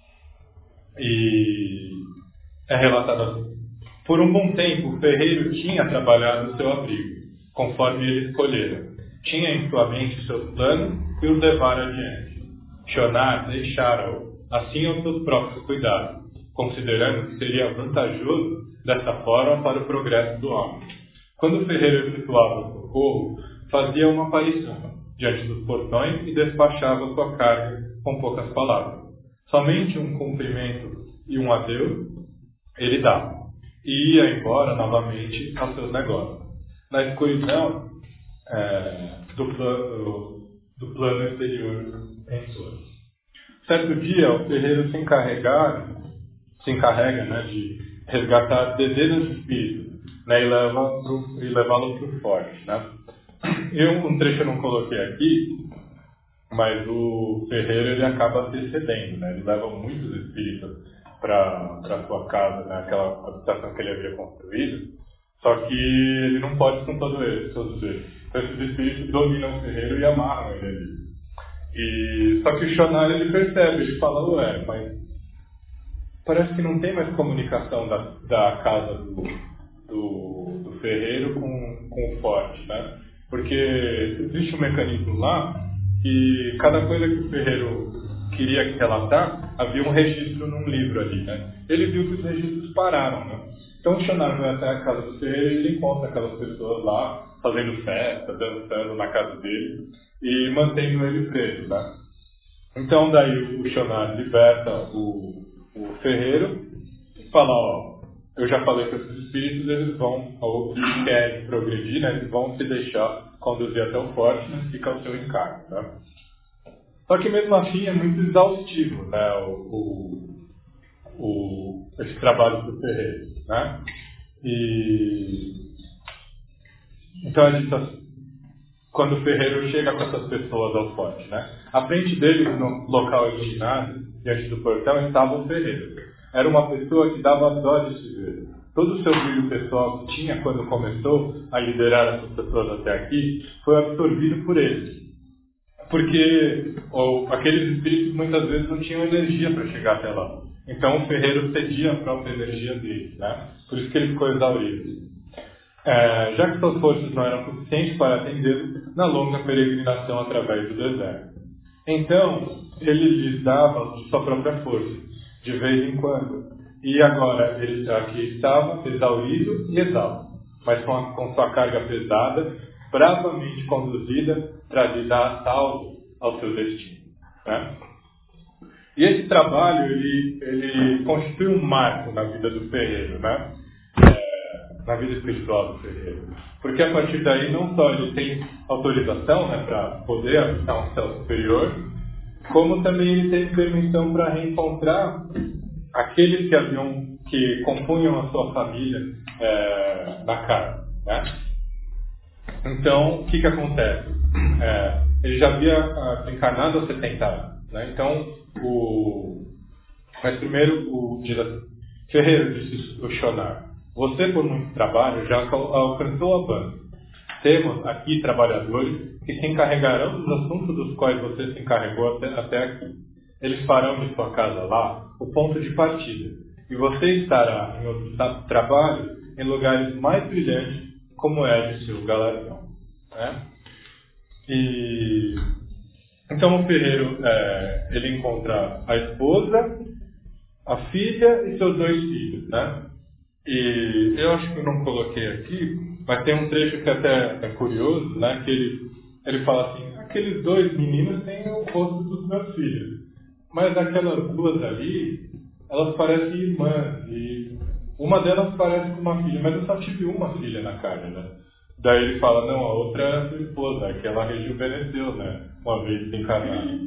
E é relatado assim. Por um bom tempo, o ferreiro tinha trabalhado o seu abrigo, conforme ele escolhera. Tinha em sua mente seus planos e os levara adiante. Shonar deixara-o, assim aos seus próprios cuidados, considerando que seria vantajoso dessa forma para o progresso do homem. Quando o ferreiro efetuava o socorro, fazia uma aparição diante dos portões e despachava sua carga com poucas palavras. Somente um cumprimento e um adeus ele dava, e ia embora novamente aos seus negócios, na escuridão é, do, plano, do plano exterior em sua. Certo dia, o ferreiro se encarregar, se encarrega, né, de resgatar dezenas de espíritos, né, e, leva pro, e levá-los para o forte. Né? Eu, um trecho eu não coloquei aqui, mas o ferreiro ele acaba se excedendo, né? Ele leva muitos espíritos para a sua casa, né? Aquela habitação que ele havia construído, só que ele não pode com todo eles, todos eles. Então esses espíritos dominam o ferreiro e amarram ele ali. E, só que o Shonar ele percebe, ele fala, ué, mas parece que não tem mais comunicação da, da casa do, do, do ferreiro com, com o forte, né? Porque existe um mecanismo lá que cada coisa que o ferreiro queria relatar, havia um registro num livro ali, né? Ele viu que os registros pararam, né? Então o Shonar vai até a casa do ferreiro e ele encontra aquelas pessoas lá, fazendo festa, dançando na casa dele e mantendo ele preso, né? Então daí o Shonar liberta o, o ferreiro e fala, ó, eu já falei que esses espíritos, eles vão, ou que querem progredir, né, eles vão se deixar conduzir até o forte, né, fica o seu encargo, né? Só que mesmo assim é muito exaustivo, né, o, o, o, esse trabalho do ferreiro, né? E então a gente tá, quando o ferreiro chega com essas pessoas ao forte, né? À frente deles, no local iluminado, diante do portão, estava o ferreiro. Era uma pessoa que dava dó de se ver. Todo o seu brilho pessoal que tinha quando começou a liderar essas pessoas até aqui foi absorvido por ele. Porque ou, aqueles espíritos muitas vezes não tinham energia para chegar até lá. Então o ferreiro cedia a própria energia dele, né? Por isso que ele ficou exaurido. É, já que suas forças não eram suficientes para atendê-lo na longa peregrinação através do deserto. Então, ele lhes dava de sua própria força, de vez em quando. E agora ele aqui estava exaurido e exausto, mas com, a, com sua carga pesada, bravamente conduzida para lhe dar salvo ao seu destino, né? E esse trabalho, ele, ele constitui um marco na vida do ferreiro, né? É, na vida espiritual do ferreiro. Porque a partir daí, não só ele tem autorização, né, para poder habitar um céu superior, como também ele tem permissão para reencontrar aqueles que haviam, que compunham a sua família é, na carne, né? Então, o que que acontece? É, ele já havia ah, encarnado aos setenta anos, né? Então, o... mas primeiro, o diz assim, ferreiro, disse o Shonar, você por muito trabalho já alcançou o avanço. Temos aqui trabalhadores que se encarregarão dos assuntos dos quais você se encarregou até, até aqui. Eles farão de sua casa lá o ponto de partida. E você estará em outro trabalho em lugares mais brilhantes, como é de seu galardão, né? E então o ferreiro é, ele encontra a esposa, a filha e seus dois filhos, né? E eu acho que eu não coloquei aqui, mas tem um trecho que até é curioso, né? Que ele, ele fala assim, aqueles dois meninos têm o rosto dos meus filhos, mas aquelas duas ali, elas parecem irmãs, e uma delas parece com uma filha, mas eu só tive uma filha na carne, né? Daí ele fala, não, a outra é a sua esposa, que ela rejuvenesceu, né? Uma vez encarnada.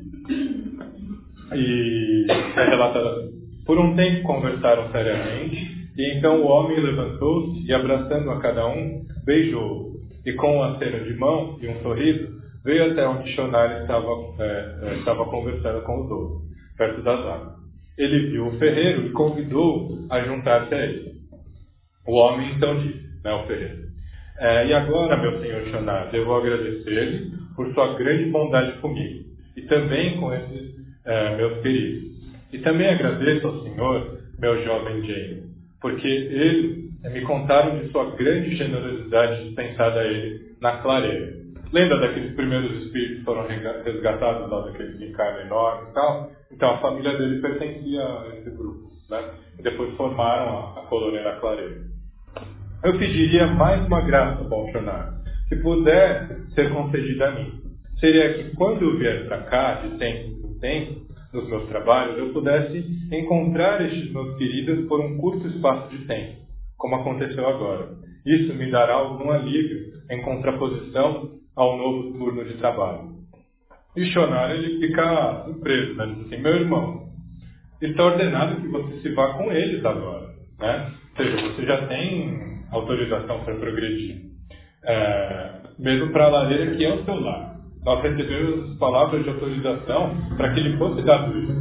E é relatado assim, por um tempo conversaram seriamente, e então o homem levantou-se e, abraçando a cada um, beijou. E com um aceno de mão e um sorriso, veio até onde Shonar estava, é, estava conversando com os outros, perto das águas. Ele viu o ferreiro e convidou-o a juntar-se a ele. O homem então disse, né, o ferreiro, é, e agora, meu senhor Shonar, devo agradecer-lhe por sua grande bondade comigo, e também com esses é, meus queridos. E também agradeço ao senhor, meu jovem James, porque eles me contaram de sua grande generosidade dispensada a ele na clareira. Lembra daqueles primeiros espíritos que foram resgatados lá daqueles encarnos enormes e tal? Então a família dele pertencia a esse grupo, né? E depois formaram a, a colônia da clareira. Eu pediria mais uma graça, bom Shonar, se puder ser concedida a mim. Seria que quando eu vier para cá, de tempo em tempo, nos meus trabalhos, eu pudesse encontrar estes meus queridos por um curto espaço de tempo, como aconteceu agora. Isso me dará algum alívio em contraposição ao novo turno de trabalho. E Shonar, ele fica surpreso, né? Diz assim, meu irmão, está ordenado que você se vá com eles agora, né? Ou seja, você já tem autorização para progredir. É, mesmo para a lareira que é o seu lar. Nós recebemos palavras de autorização para que ele fosse dado isso.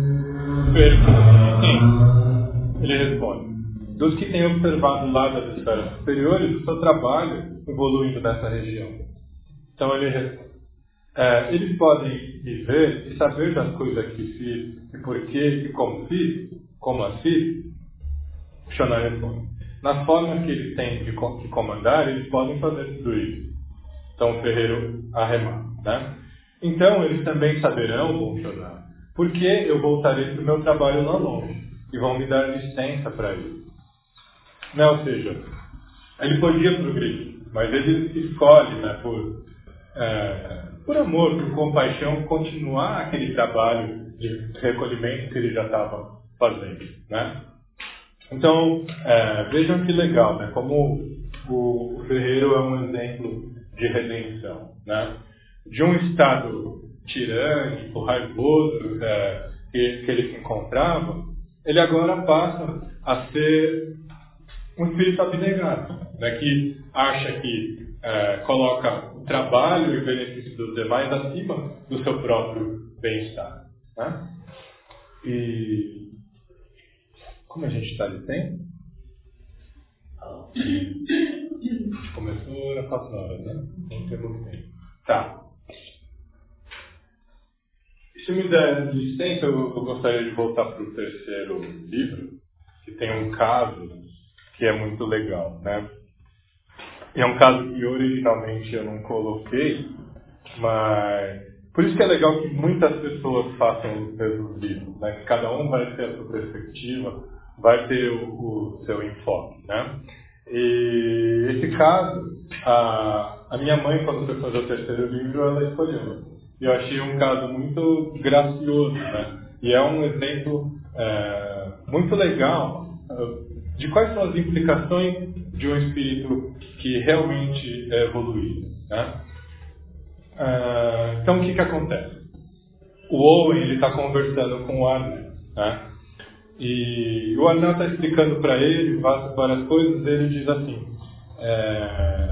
Sim. Ele responde, dos que têm observado lá das esferas superiores, o seu trabalho evoluindo nessa região. Então ele responde, é, eles podem me ver e saber das coisas que fiz, e por que e como fiz, como as fiz. Shonar responde, nas formas que eles têm de comandar, eles podem fazer tudo isso. Então o ferreiro arremata, né? Então eles também saberão, bom Shonar, porque eu voltarei para o meu trabalho lá longe, e vão me dar licença para isso. Né? Ou seja, ele podia progredir, mas ele escolhe, né, por, é, por amor, por compaixão, continuar aquele trabalho de recolhimento que ele já estava fazendo, né? Então, é, vejam que legal, né? Como o, o ferreiro é um exemplo de redenção, né? De um estado tirânico, raivoso, é, que, que ele se encontrava, ele agora passa a ser um espírito abnegado, né? Que acha que é, coloca o trabalho e o benefício dos demais acima do seu próprio bem-estar, né? E como a gente está de tempo? A gente começou a quatro horas, né? Não temos tempo. Tá. Se me der licença, eu, eu gostaria de voltar para o terceiro livro, que tem um caso que é muito legal, né? E é um caso que originalmente eu não coloquei, mas por isso que é legal que muitas pessoas façam os mesmos livros, né? Que cada um vai ter a sua perspectiva, vai ter o, o seu enfoque, né? E esse caso, a, a minha mãe, quando foi fazer o terceiro livro, ela escolheu. E eu achei um caso muito gracioso, né? E é um exemplo é, muito legal é, de quais são as implicações de um espírito que realmente é evoluído, né? É, então, o que que acontece? O Owen, ele está conversando com o Arnel, né? E o Arnel está explicando para ele várias coisas, e ele diz assim, é,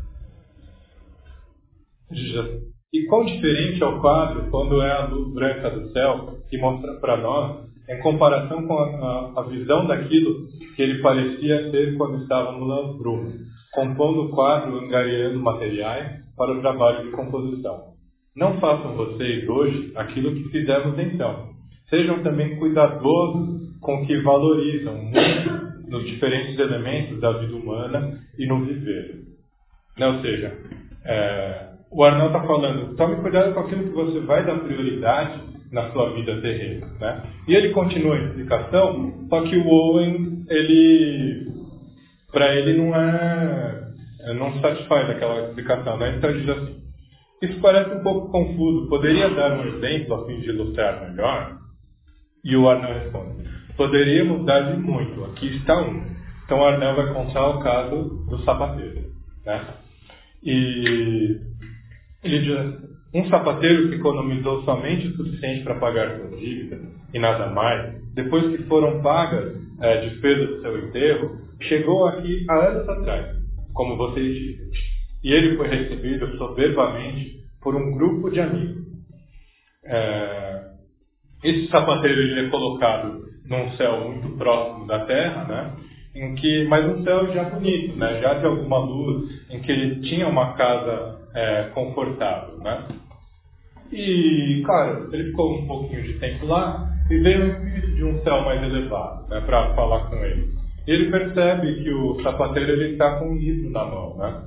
diz assim, e quão diferente é o quadro quando é a luz branca do céu que mostra para nós, em comparação com a, a, a visão daquilo que ele parecia ter quando estava no lambruma, compondo o quadro, angariando materiais para o trabalho de composição. Não façam vocês hoje aquilo que fizemos então. Sejam também cuidadosos com o que valorizam muito nos diferentes elementos da vida humana e no viver. Ou seja, é, o Arnel está falando, tome cuidado com aquilo que você vai dar prioridade na sua vida terrena, né? E ele continua a explicação, só que o Owen, ele, para ele não é, não se satisfaz daquela explicação, né? Então ele diz assim, isso parece um pouco confuso, poderia dar um exemplo a fim de ilustrar melhor? E o Arnel responde, poderíamos dar de muito, aqui está um. Então o Arnel vai contar o caso do sapateiro, né? E ele diz assim, um sapateiro que economizou somente o suficiente para pagar suas dívidas e nada mais, depois que foram pagas é, despesas do seu enterro, chegou aqui há anos atrás, como vocês dizem. E ele foi recebido soberbamente por um grupo de amigos. É, esse sapateiro ele é colocado num céu muito próximo da terra, né? Em que, mas um céu já bonito, né? Já de alguma luz, em que ele tinha uma casa é, confortável, né? E, claro, ele ficou um pouquinho de tempo lá e veio um espírito de um céu mais elevado, né? Para falar com ele. E ele percebe que o sapateiro ele está com um livro na mão, né?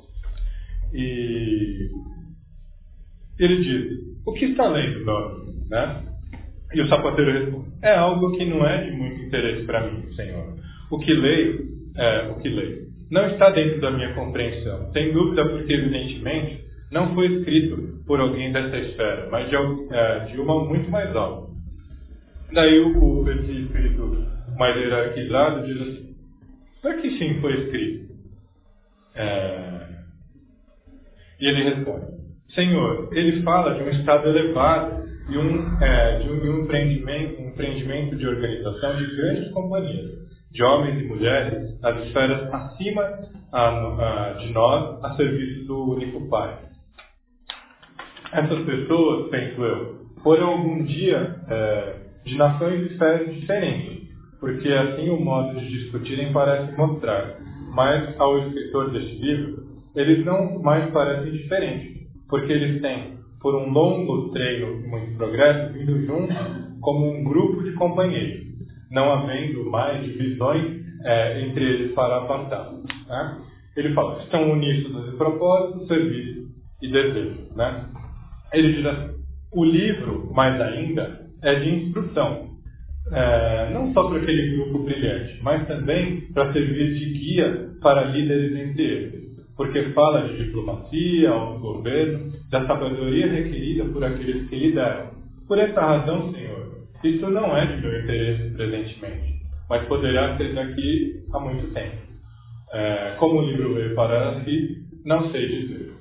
E ele diz, o que está lendo, dono? Né? E o sapateiro responde, é algo que não é de muito interesse para mim, senhor. O que leio, é, o que leio, não está dentro da minha compreensão. Sem dúvida, porque, evidentemente, não foi escrito por alguém dessa esfera, mas de, é, de uma muito mais alta. Daí o, esse espírito mais hierarquizado diz assim, para que sim foi escrito? É... E ele responde, senhor, ele fala de um estado elevado e um, é, de um, um, empreendimento, um empreendimento de organização de grandes companhias, de homens e mulheres nas esferas acima a, a, de nós, a serviço do único Pai. Essas pessoas, penso eu, foram algum dia é, de nações e esferas diferentes, porque assim o modo de discutirem parece mostrar, mas ao escritor deste livro, eles não mais parecem diferentes, porque eles têm, por um longo treino e muito progresso, vindo juntos como um grupo de companheiros, não havendo mais divisões é, entre eles para afastá-los. Né? Ele fala, estão uníssonos em propósito, serviço e desejo. Né? Ele diz assim, o livro, mais ainda, é de instrução, é, não só para aquele grupo brilhante, mas também para servir de guia para líderes entre eles, porque fala de diplomacia, autogoverno, da sabedoria requerida por aqueles que lideram. Por essa razão, senhor, isso não é de meu interesse presentemente, mas poderá ser daqui a muito tempo. É, como o livro veio parar aqui, não sei dizer.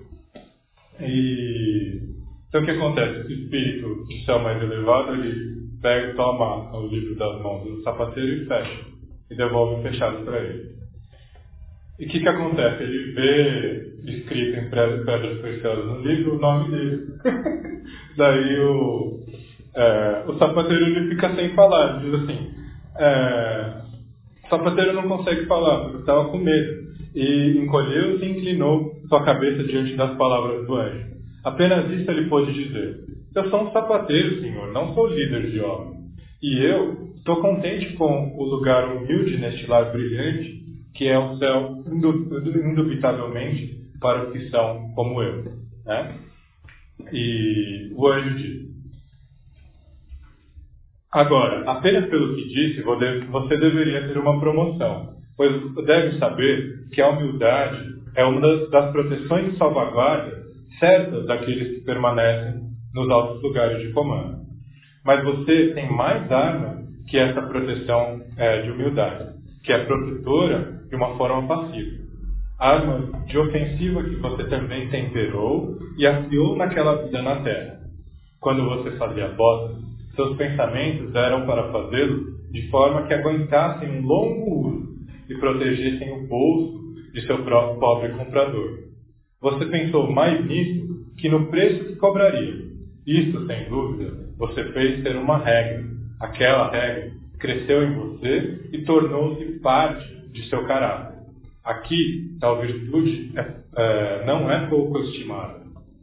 E, então o que acontece? Esse espírito de céu mais elevado, ele pega, toma o livro das mãos do sapateiro e fecha, e devolve fechado para ele. E o que, que acontece? Ele vê escrito em pedras preciosas no livro o nome dele. Daí o, é, o sapateiro ele fica sem falar, ele diz assim, é, o sapateiro não consegue falar, porque estava com medo, e encolheu-se e inclinou sua cabeça diante das palavras do anjo. Apenas isso ele pôde dizer: eu sou um sapateiro, senhor, não sou líder de obra. E eu estou contente com o lugar humilde neste lar brilhante, que é o céu, indubitavelmente, para os que são como eu. Né? E o anjo diz: agora, apenas pelo que disse, você deveria ter uma promoção, pois deve saber que a humildade é uma das, das proteções e salvaguardas certas daqueles que permanecem nos altos lugares de comando. Mas você tem mais armas que essa proteção é, de humildade, que é protetora de uma forma passiva. Armas de ofensiva que você também temperou e afiou naquela vida na terra. Quando você fazia votos, seus pensamentos eram para fazê-lo de forma que aguentassem um longo uso e protegessem o bolso de seu próprio pobre comprador. Você pensou mais nisso que no preço que cobraria. Isso, sem dúvida, você fez ser uma regra. Aquela regra cresceu em você e tornou-se parte de seu caráter. Aqui, tal virtude é, é, não é pouco estimada.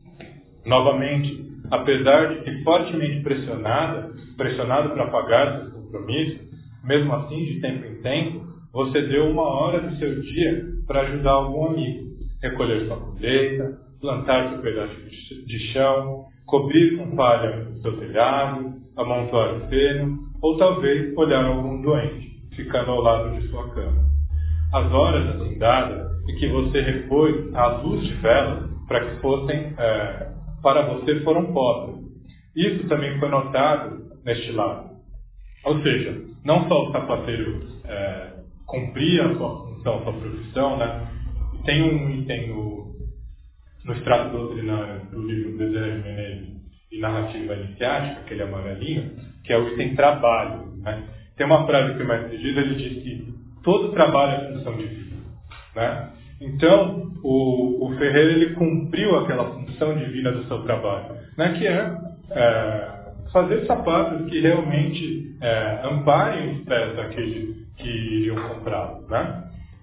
Novamente, apesar de que fortemente pressionada, pressionado para pagar seus compromissos, mesmo assim, de tempo em tempo, você deu uma hora do seu dia para ajudar algum amigo, recolher sua colheita, plantar seu pedaço de chão, cobrir com palha o seu telhado, amontoar o feno, ou talvez olhar algum doente, ficando ao lado de sua cama. As horas assim dadas em que você repôs a luz de velas para que fossem é, para você foram pobres. Isso também foi notado neste lado. Ou seja, não só o sapateiro é, cumpria a sua função, a sua profissão, né? Tem um item no, no extrato doutrinário do livro Desejo Menezes e Narrativa Iniciática, aquele amarelinho, que é o item trabalho. Né? Tem uma frase que o mestre diz, ele diz que todo trabalho é função divina. Né? Então, o, o ferreiro ele cumpriu aquela função divina do seu trabalho, né? Que é, é fazer sapatos que realmente é, amparem os pés daqueles que iriam comprá-los. Né?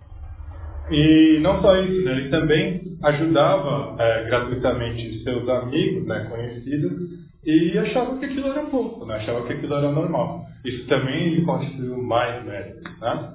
E não só isso, né? Ele também ajudava é, gratuitamente seus amigos, né, conhecidos, e achava que aquilo era pouco, né? Achava que aquilo era normal. Isso também lhe constituiu mais mérito. Né?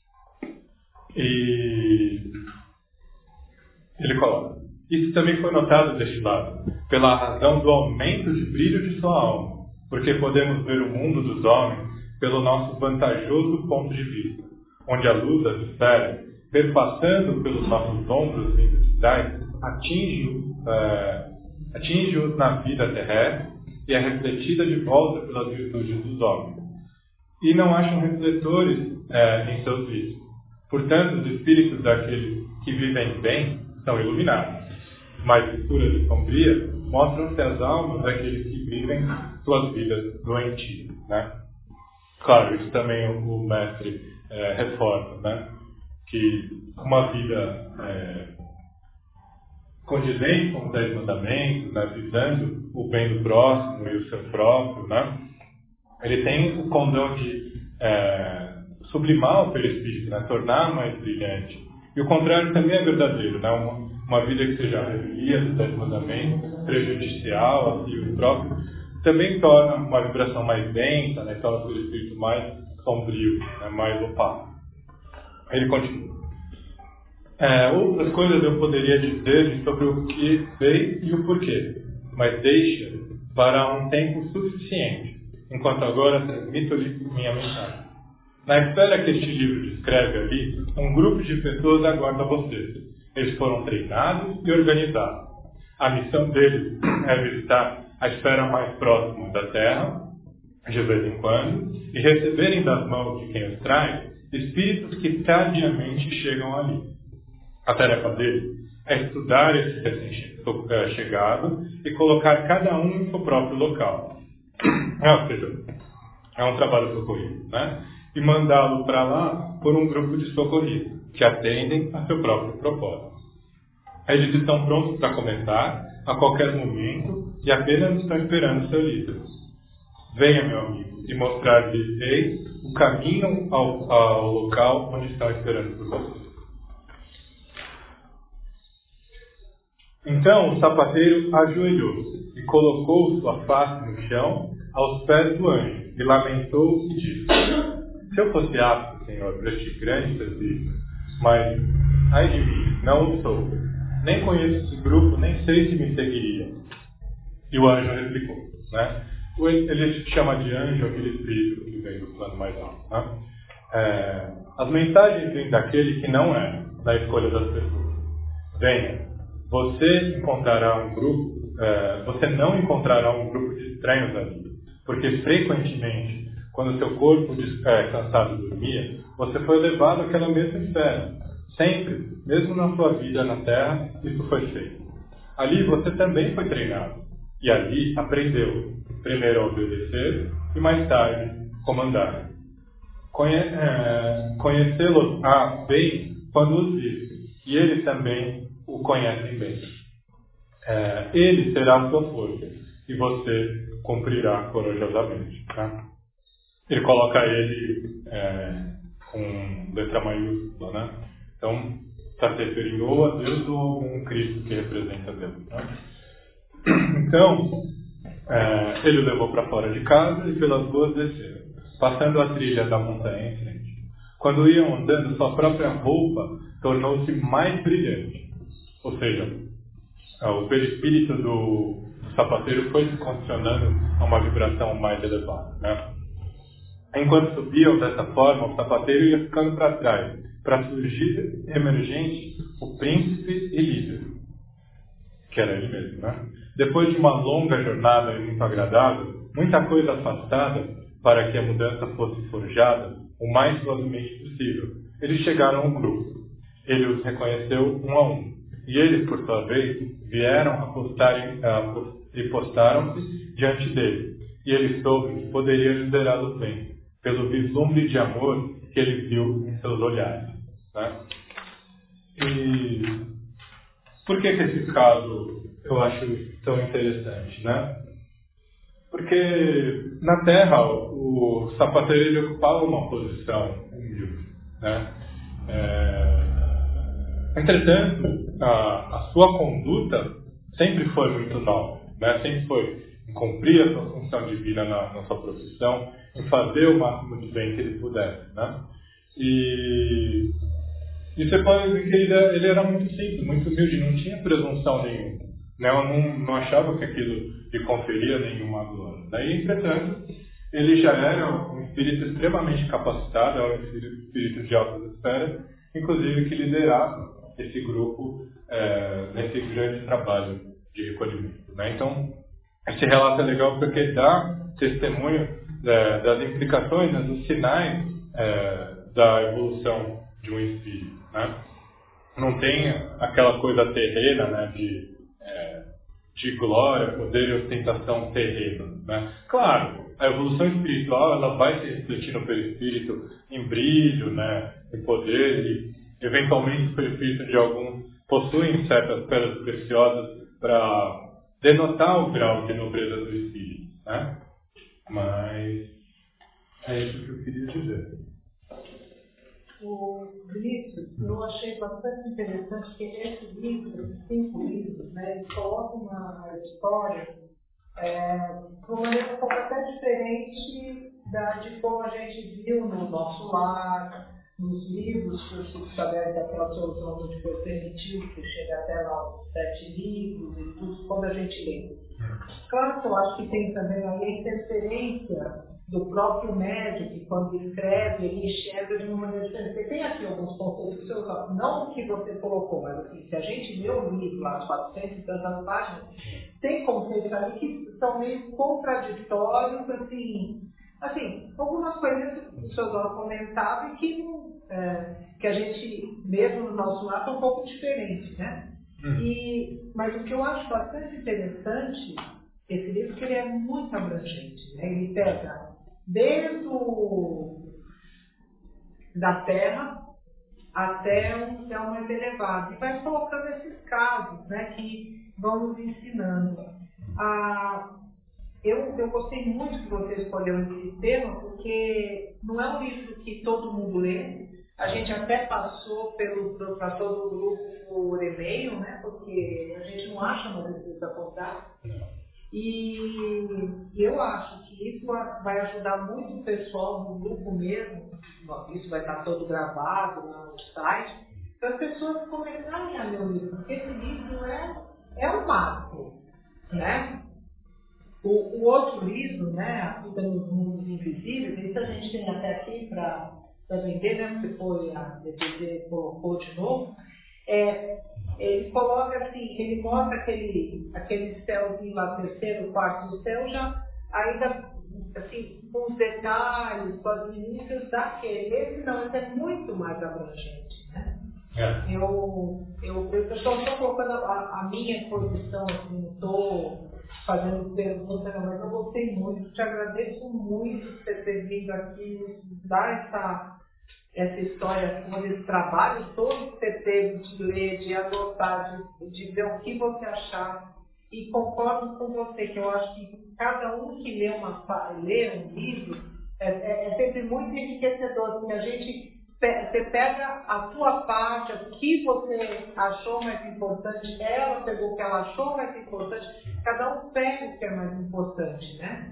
E ele coloca: isso também foi notado deste lado, pela razão do aumento de brilho de sua alma, porque podemos ver o mundo dos homens pelo nosso vantajoso ponto de vista, onde a luz das esferas, perpassando pelos nossos ombros vindos de trás, atinge-os é, atinge na vida terrestre e é refletida de volta pelas virtudes dos homens. E não acham refletores é, em seus vícios. Portanto, os espíritos daqueles que vivem bem são iluminados. Mais escuras e sombrias mostram-se as almas daqueles que vivem suas vidas doentias. Né? Claro, isso também o mestre é, reforma, né? Que uma vida é, condizente com os dez mandamentos, né? Visando o bem do próximo e o seu próprio, né? Ele tem o condão de é, sublimar o perispírito, né? Tornar mais brilhante. E o contrário também é verdadeiro, né? Uma, uma vida que seja revelia dos dez mandamentos, prejudicial a si o próprio, também torna uma vibração mais densa, né? Torna o perispírito mais sombrio, né? Mais opaco. Ele continua. É, outras coisas eu poderia dizer sobre o que fez e o porquê, mas deixa para um tempo suficiente, enquanto agora transmito-lhe minha mensagem. Na espera que este livro descreve ali, um grupo de pessoas aguarda vocês. Eles foram treinados e organizados. A missão deles é visitar a esfera mais próxima da Terra de vez em quando, e receberem das mãos de quem os traz espíritos que tardiamente chegam ali. A tarefa dele é estudar esse recém-chegado e colocar cada um em seu próprio local. É, ou seja, é um trabalho socorrido, né? E mandá-lo para lá por um grupo de socorridos, que atendem a seu próprio propósito. Eles estão prontos para começar a qualquer momento e apenas estão esperando seu líder. Venha, meu amigo, e mostrar-lhes o caminho ao, ao local onde estão esperando por você. Então o sapateiro ajoelhou-se e colocou sua face no chão aos pés do anjo e lamentou e disse: se eu fosse apto, Senhor, para este grande serviço, mas, ai de mim, não o sou. Nem conheço esse grupo, nem sei se me seguiria. E o anjo replicou, né? Ele chama de anjo aquele espírito que vem do plano mais alto, né? É, as mensagens vêm daquele que não é da escolha das pessoas. Venha, você encontrará um grupo, é, você não encontrará um grupo de estranhos ali, porque frequentemente, quando seu corpo é, cansado dormia, você foi levado àquela mesma esfera. Sempre, mesmo na sua vida na Terra, isso foi feito. Ali você também foi treinado. E ali aprendeu, primeiro a obedecer e mais tarde comandar. Conhe é, Conhecê-los ah, bem quando os vive, e eles também o conhecem bem. É, ele será a sua força, e você cumprirá corajosamente. Tá? Ele coloca ele é, com letra maiúscula, né? Então, está se referindo ou a Deus ou a algum Cristo que representa Deus. Né? Então, é, ele o levou para fora de casa e pelas ruas desceram, passando a trilha da montanha em frente. Quando iam andando, sua própria roupa tornou-se mais brilhante. Ou seja, o perispírito do, do sapateiro foi se condicionando a uma vibração mais elevada. Né? Enquanto subiam dessa forma, o sapateiro ia ficando para trás, para surgir emergente o príncipe e líder, que era ele mesmo, né? Depois de uma longa jornada e muito agradável, muita coisa afastada para que a mudança fosse forjada o mais suavemente possível, eles chegaram ao grupo. Ele os reconheceu um a um, e eles, por sua vez, vieram a postarem, a, e postaram-se diante dele, e ele soube que poderia liderá-los bem, pelo vislumbre de amor que ele viu em seus olhares. Né? E por que, que esse caso eu acho tão interessante? Né? Porque na Terra o, o sapateiro ele ocupava uma posição humilde. Né? É, entretanto, a, a sua conduta sempre foi muito nobre. Né? Sempre foi em cumprir a sua função divina na, na sua profissão, em fazer o máximo de bem que ele pudesse. Né? E, e você pode ver que ele, ele era muito simples, muito humilde, não tinha presunção nenhuma. Né? Eu não, não achava que aquilo lhe conferia nenhuma glória. Daí, entretanto, ele já era um espírito extremamente capacitado, era um espírito de alta esfera, inclusive que liderava esse grupo é, nesse grande trabalho de recolhimento. Né? Então, esse relato é legal porque dá testemunho é, das implicações, né, dos sinais é, da evolução de um espírito. Né? Não tem aquela coisa terrena, né, de, é, de glória, poder e ostentação terrena. Né? Claro, a evolução espiritual ela vai se refletir no perispírito em brilho, né, em poder, e eventualmente o perispírito de alguns possuem certas pedras preciosas para denotar o grau de nobreza do espírito. Né? Mas é isso que eu queria dizer. O Vinícius, eu achei bastante interessante que esse livro, esses cinco livros, né, eles colocam uma história é, de uma maneira um pouco até diferente da, de como a gente viu no nosso lar, nos livros que o Chico Xavier daquela solução onde foi permitido que chegue até lá os sete livros e tudo, quando a gente lê. Claro que eu acho que tem também aí a interferência do próprio médico, que quando escreve, ele enxerga de uma maneira diferente. Você tem aqui alguns conceitos que você usa, não o que você colocou, mas assim, se a gente lê o livro, lá, as quatrocentas e tantas páginas, tem conceitos ali que são meio contraditórios, assim, Assim, algumas coisas que o seu Dó comentava e que, é, que a gente, mesmo no nosso lado, é um pouco diferente, né? Hum. E, mas o que eu acho bastante interessante, esse livro, que ele é muito abrangente, né? Ele pega desde o, da Terra até um céu mais elevado. E vai colocando esses casos, né, que vão nos ensinando. Ah, eu, eu gostei muito que você escolheu esse tema, porque não é um livro que todo mundo lê. A gente até passou para todo o grupo por e-mail, né, porque a gente não acha uma receita contar. E eu acho que isso vai ajudar muito o pessoal no grupo mesmo. Isso vai estar todo gravado lá no site, para as pessoas começarem a ler o livro, porque esse livro é, é um marco, né? O, o outro livro, né, A Fuga nos Mundos Invisíveis, esse a gente tem até aqui para vender, né? Porque foi a D V D colocou de novo. É, ele coloca assim, ele mostra aquele, aquele céuzinho lá, terceiro, quarto céu, já ainda assim, com os detalhes, com as minúcias daquele. Esse não, esse é muito mais abrangente, né? É. Eu eu eu estou só colocando a, a minha posição, assim, não estou fazendo pergunta, não, mas eu gostei muito, te agradeço muito por você ter vindo aqui, dar essa, essa história toda, esse trabalho todo que você teve de ler, de anotar, de, de ver o que você achar. E concordo com você, que eu acho que cada um que lê, uma, lê um livro é, é, é sempre muito enriquecedor, porque a gente, você pega a sua parte, o que você achou mais importante, ela pegou o que ela achou mais importante, cada um pega o que é mais importante, né?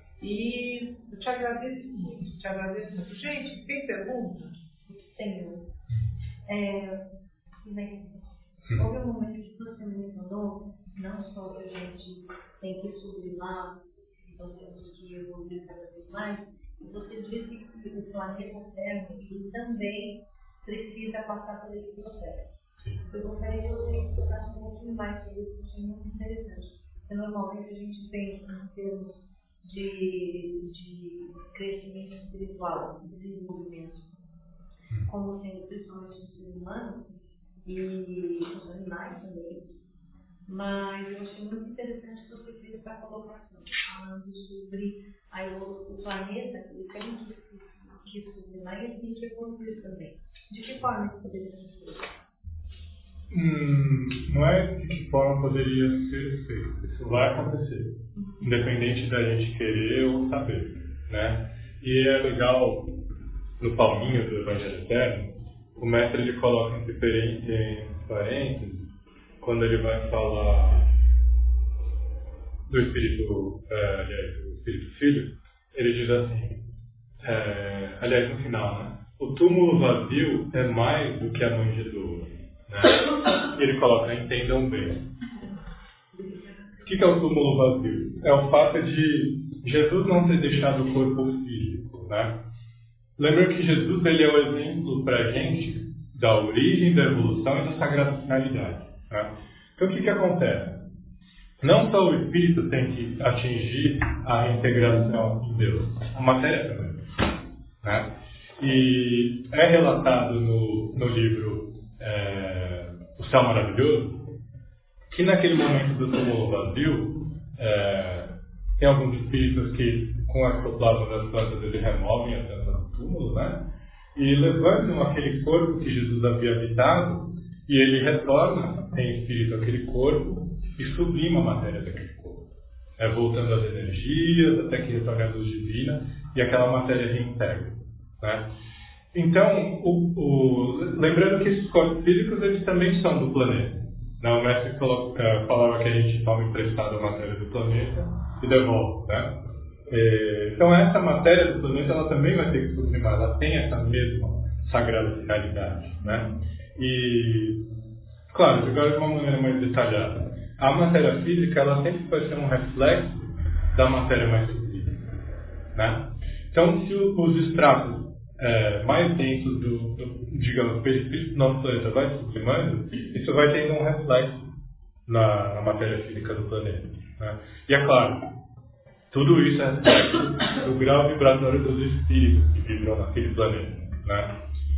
E eu te agradeço muito, te agradeço muito. Gente, tem pergunta? Tenho. É, houve um momento que você mencionou, não só que a gente tem que sublimar, então temos que evoluir cada vez mais, e você disse que o planeta Terra ele também precisa passar por esse processo. Eu gostaria que você explicasse um pouquinho mais sobre isso, que é muito interessante. Porque normalmente a gente pensa em termos de, de crescimento espiritual, desenvolvimento, como sendo principalmente o ser humano e os animais também. Mas eu achei muito interessante que você fez essa colocação, falando sobre aí, o, o planeta, ele tem que, que sublimar e tem que evoluir também. De que forma isso poderia ser feito? Hum, não é de que forma poderia ser feito. Isso vai acontecer, independente da gente querer ou saber, né? E é legal, no palminho do Evangelho Eterno, o mestre ele coloca entre parênteses, quando ele vai falar do Espírito, é, aliás, do Espírito Filho, ele diz assim, é, aliás, no final, né? O túmulo vazio é mais do que a manjedoura, né? Ele coloca, entendam bem. O que é o túmulo vazio? É o fato de Jesus não ter deixado o corpo físico, né? Lembra que Jesus ele é o exemplo para a gente da origem, da evolução e da sagrada finalidade. Né? Então, o que, que acontece? Não só o espírito tem que atingir a reintegração em Deus, a matéria também. Né? E é relatado no, no livro é, O Céu Maravilhoso que naquele momento do túmulo vazio, é, tem alguns espíritos que, com o ectoplasma das plantas, eles removem a tampa do túmulo, né? E levantam aquele corpo que Jesus havia habitado, e ele retorna em espírito aquele corpo e sublima a matéria daquele corpo, é, voltando às energias, até que retorne a luz divina, e aquela matéria reintegra. Né? Então, o, o, lembrando que esses corpos físicos eles também são do planeta. Né? O mestre coloca, falava que a gente toma emprestado a matéria do planeta e devolve. Né? E, então, essa matéria do planeta ela também vai ter que sublimar, ela tem essa mesma sagrada finalidade. Né? E, claro, agora de uma maneira mais detalhada, a matéria física ela sempre vai ser um reflexo da matéria mais sublime. Né? Então, se os estratos é, mais densos do, do digamos, perispírito do nosso planeta vai sublimando, isso vai tendo um reflexo na, na matéria física do planeta. Né? E é claro, Tudo isso é reflexo do grau vibratório dos espíritos que vibram naquele planeta, né?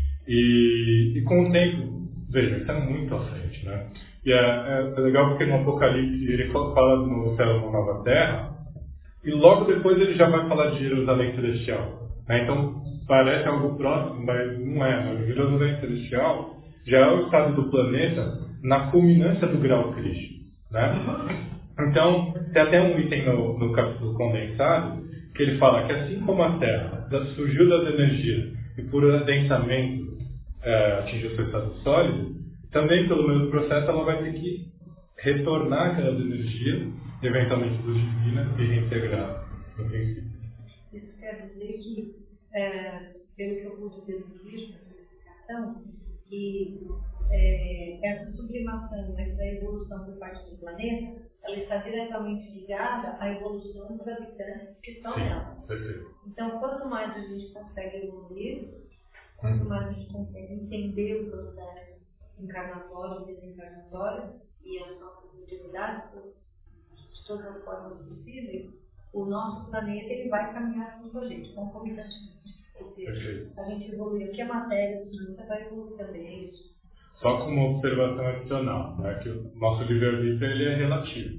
E, e com o tempo, veja, está muito à frente, né? E é, é, é legal porque no Apocalipse ele fala no céu uma nova terra, e logo depois ele já vai falar de Jerusalém Celestial, né? Então parece algo próximo, mas não é, né? Jerusalém Celestial já é o estado do planeta na culminância do grau crístico, né? Então, tem até um item no, no capítulo condensado que ele fala que assim como a Terra surgiu das energias e por adensamento é, atingiu seu estado sólido, também pelo mesmo processo ela vai ter que retornar aquelas energias, eventualmente luz divina, e reintegrar no princípio. Isso quer dizer que, é, pelo que eu pude deduzir na explicação, que é, essa sublimação, essa evolução por parte do planeta, ela está diretamente ligada à evolução dos habitantes que estão nela. Então, quanto mais a gente consegue evoluir, quanto mais a gente consegue entender o processo encarnatório e desencarnatório e as nossas atividades de todas as formas possíveis, o nosso planeta ele vai caminhar junto com a gente, concomitantemente. Ou seja, a gente evolui aqui a matéria, a vai evoluir também. Só com uma observação adicional, né, que o nosso livre-arbítrio ele é relativo.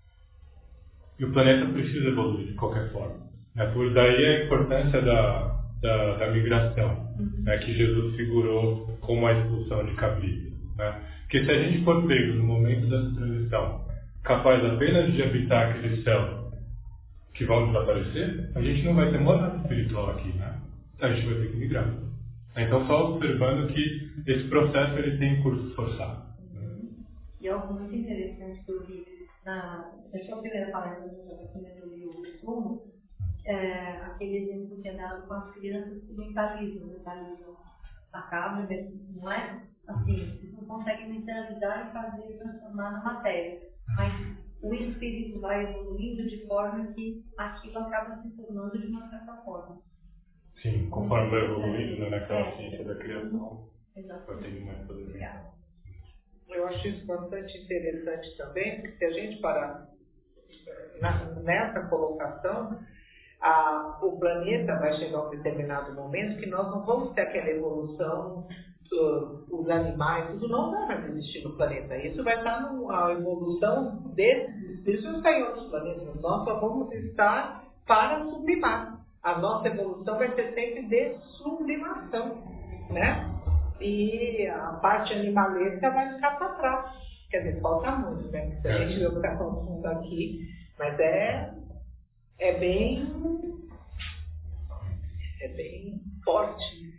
E o planeta precisa evoluir de qualquer forma. Né, por daí a importância da, da, da migração, uhum. né, que Jesus figurou como a expulsão de cabritos. Né? Porque se a gente for pego no momento dessa transição, capaz apenas de habitar aqueles céus que vão desaparecer, a gente não vai ter morada espiritual aqui, né? A gente vai ter que migrar. Então, só observando que esse processo ele tem curso forçado. Uhum. E algo muito interessante que eu vi na deixa eu primeiro falar que eu primeiro li o resumo, é aquele exemplo que é dado com as crianças que mentalizam, mentalizam a cabra, não é? Assim, eles não conseguem mentalizar e fazer transformar na matéria, mas o espírito vai evoluindo de forma que aquilo acaba se tornando de uma certa forma. Sim, conforme vai evoluindo, né, naquela é. ciência da criação, vai ter mais poder. Eu acho isso bastante interessante também, porque se a gente parar na, nessa colocação, a, o planeta vai chegar a um determinado momento que nós não vamos ter aquela evolução, uh, os animais, tudo não vai mais existir no planeta. Isso vai estar na evolução desses espíritos que estão em outros planetas. Nós só vamos estar para sublimar. A nossa evolução vai ser sempre de sublimação, né? E a parte animalesca vai ficar para trás. Quer dizer, falta muito, né? Se a gente vê o que está acontecendo aqui, mas é, é bem é bem forte.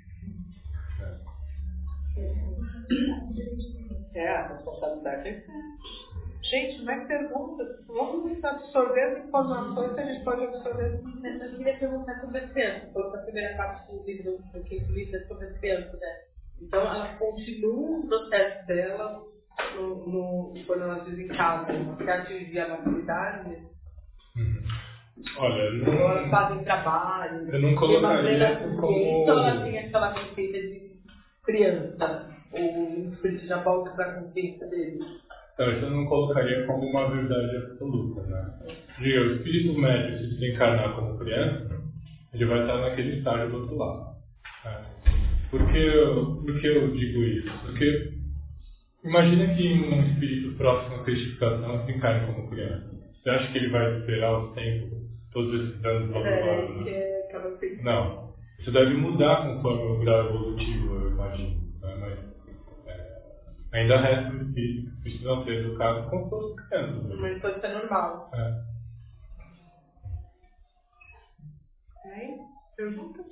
É, a responsabilidade é gente, não é pergunta. Vamos absorver as informações que a gente pode absorver. Eu queria perguntar sobre as crianças. Foi a primeira parte do livro que eu li sobre as crianças, né? Então, elas continuam o processo delas no, no, quando elas desencarnam, até atingir a maturidade. Uhum. Olha, não, então, elas fazem trabalho. Eu não colocaria como... Então, elas têm aquela receita de criança. O espírito já volta para a consciência deles. Então, isso eu não colocaria como uma verdade absoluta, né? Diga, o espírito médio, se desencarnar como criança, ele vai estar naquele estágio do outro lado. Né? Por que, eu, por que eu digo isso? Porque imagina que um espírito próximo à cristificação se encarne como criança. Você acha que ele vai esperar os tempos, todos esses anos do outro lado? Né? Não. Isso deve mudar conforme o grau evolutivo, eu imagino. Né? Mas, ainda resta um espírito que precisam ser educados como todos os crianças. Mas pode ser normal. É. Aí, pergunta?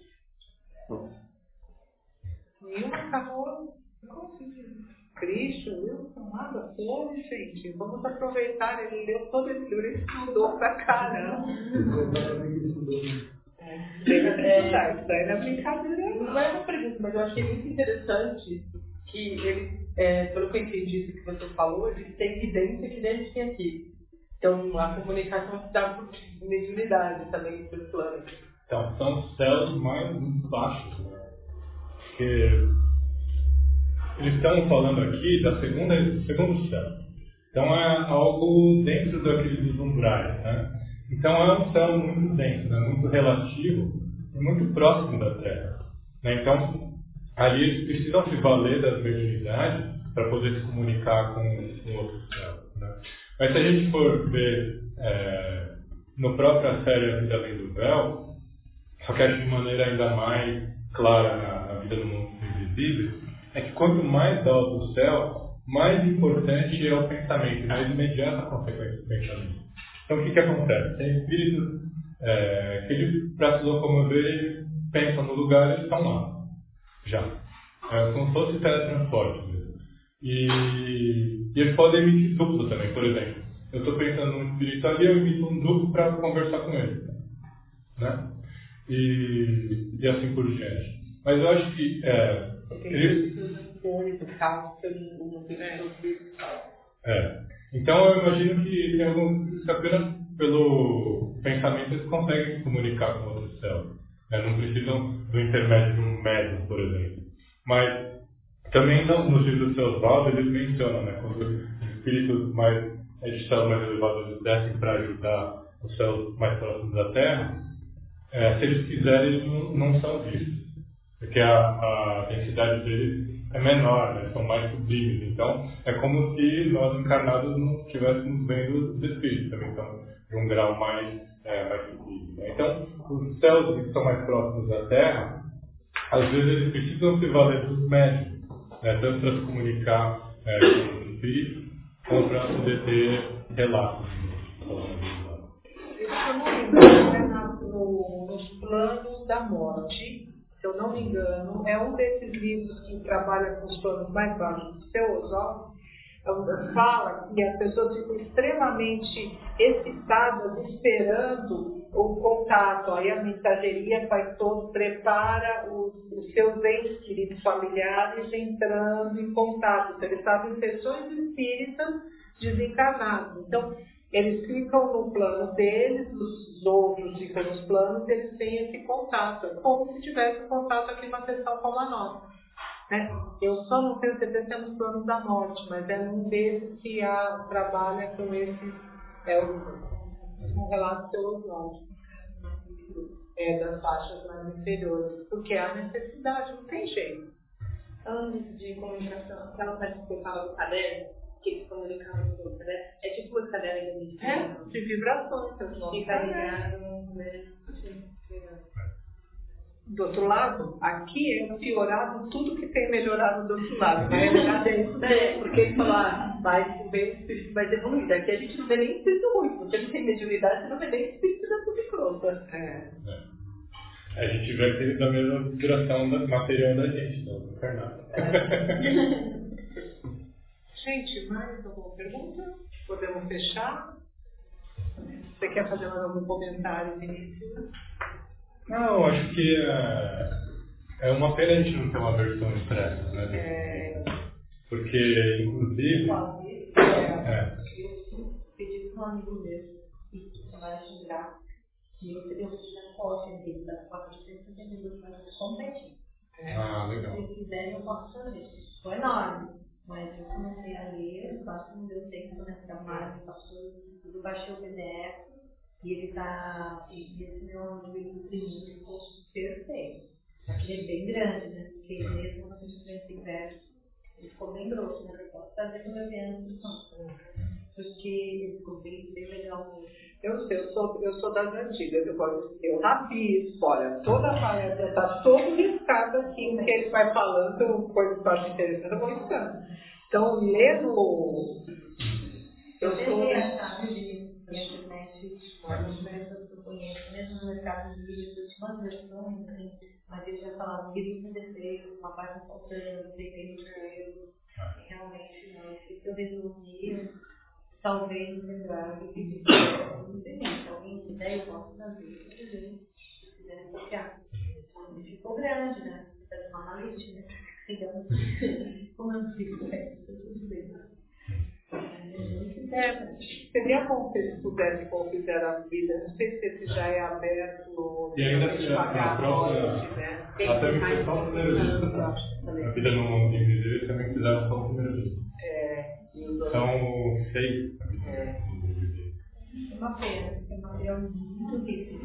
Nenhuma acabou. Cristo, Wilson, nada, flor, gente. Vamos aproveitar. Ele leu todo esse livro, ele estudou pra caramba. É, tem que estudar. Isso daí não é brincadeira. Não é uma pergunta, mas eu achei muito interessante que ele, é, pelo que eu entendi do que você falou, ele tem evidência que nem tem aqui. Então, a comunicação se dá por mediunidade também, por plano. Então, são os céus mais baixos, né? Porque eles estão falando aqui da segunda, do segundo céu. Então, é algo dentro daqueles umbrais, né? Então é um céu muito denso, né? Muito relativo e muito próximo da Terra. Né? Então, ali eles precisam se valer das mediunidades para poder se comunicar com, com outros céus. Né? Mas se a gente for ver é, no própria série A Vida Além do Véu, só que acho de maneira ainda mais clara na, na vida do mundo invisível, é que quanto mais alto o céu, mais importante é o pensamento, mais imediata a consequência do pensamento. Então o que, que acontece? Tem espíritos é, que eles, para se locomover, eles pensam no lugar e eles estão lá. Já. É como se fosse teletransporte mesmo. E, e eles podem emitir duplo também, por exemplo. Eu estou pensando num espírito ali, eu emito um duplo para conversar com ele. Né? E, e assim por diante. Mas eu acho que é, eles... É. Então eu imagino que tem alguns que apenas pelo pensamento eles conseguem se comunicar com outros céus. Né? Não precisam do intermédio de um médium, por exemplo. Mas também não, nos livros do Oswaldo eles mencionam, né, quando os espíritos mais, de céus mais elevados descem para ajudar os céus mais próximos da Terra, é, se eles quiserem, eles não, não são vistos. Porque a, a densidade deles é menor, né? São mais sublimes. Então, é como se nós encarnados não estivéssemos vendo os espíritos, também são de um grau mais, é, mais sublime. Né? Então, os céus que são mais próximos da Terra, às vezes eles precisam se valer dos médicos, né? Tanto para se comunicar é, com os espíritos, como para poder ter relatos. No, nos planos da morte, se eu não me engano, é um desses livros que trabalha com os planos mais baixos do seu Oswaldo, fala que as pessoas ficam extremamente excitadas esperando o contato. Aí a mensageria faz todo, prepara os, os seus entes queridos familiares entrando em contato. Então, eles estavam em sessões espíritas desencarnados. Então, eles ficam no plano deles, os outros ficam nos planos, e eles têm esse contato. É como se tivesse um contato aqui numa sessão como a nossa. Né? Eu só não tenho certeza se é nos planos da morte, mas é um deles que a, trabalha com esse, é o, um relato do seu Oswaldo, é, das faixas mais inferiores, porque há necessidade, não tem jeito. Antes de comunicação, aquela parte que eu falo do caderno, que eles comunicavam com o caderno, é tipo uma caderno de é, de vibrações, fica ligado, né? Do outro lado, aqui é piorado tudo que tem melhorado do outro lado. Na realidade é isso mesmo, porque ele fala, vai ver o espírito mais evoluído. Aqui a gente não vê nem espírito ruim, porque não tem mediunidade, você não vê nem espírito da subcrosta. É. É. A gente vê aquele da mesma vibração da material da gente, não do encarnado. É. Gente, mais alguma pergunta? Podemos fechar? Você quer fazer mais algum comentário, Vinícius? Não, acho que é, é uma pena a gente não ter uma versão impressa, né? É... Porque, inclusive... É. Eu pedi para um amigo meu, que trabalha em gráfico, e eu pedi uma cópia dele das quatrocentas e setenta e dois páginas completinho. Ah, legal. Se quiserem, eu posso fazer. Foi enorme. Mas eu comecei a ler, só que não deu tempo nessa trabalho, passou, eu baixei o P D F e ele está, e esse meu amigo imprimiu, ficou perfeito. Aqui é bem grande, né? Porque mesmo na diferença inversa, ele ficou bem grosso, né? Eu posso fazer com a minha instrução, porque ele ficou bem, bem legal mesmo. Eu sei, eu sou, eu sou das antigas, eu gosto de eu rabisco, olha, toda a palestra está todo riscado aqui, porque ele vai falando coisas que eu acho interessantes, eu vou riscando. Então, lendo, eu tentei achar no livro na internet, algumas pessoas que eu conheço, mesmo no mercado de livros, eu tinha umas versões, assim, mas eles já falavam que livro com defeito, uma parte faltando, tem erro, realmente não. Se eu resumir, talvez o pendrive eu pedi para não tem nem. Se alguém quiser, eu posso fazer. Se quiserem copiar. Ficou grande, né? Precisa de uma malete, né? Então, como eu fico, é tudo bem. É, seria bom se eles pudessem confidenciar a vida. Não sei se esse já é aberto. E ainda se a própria. Né? Até me foi só o primeiro livro, tá? A vida no mundo invisível também fizeram só o primeiro livro. É. São seis. É. Uma pena, material muito rico.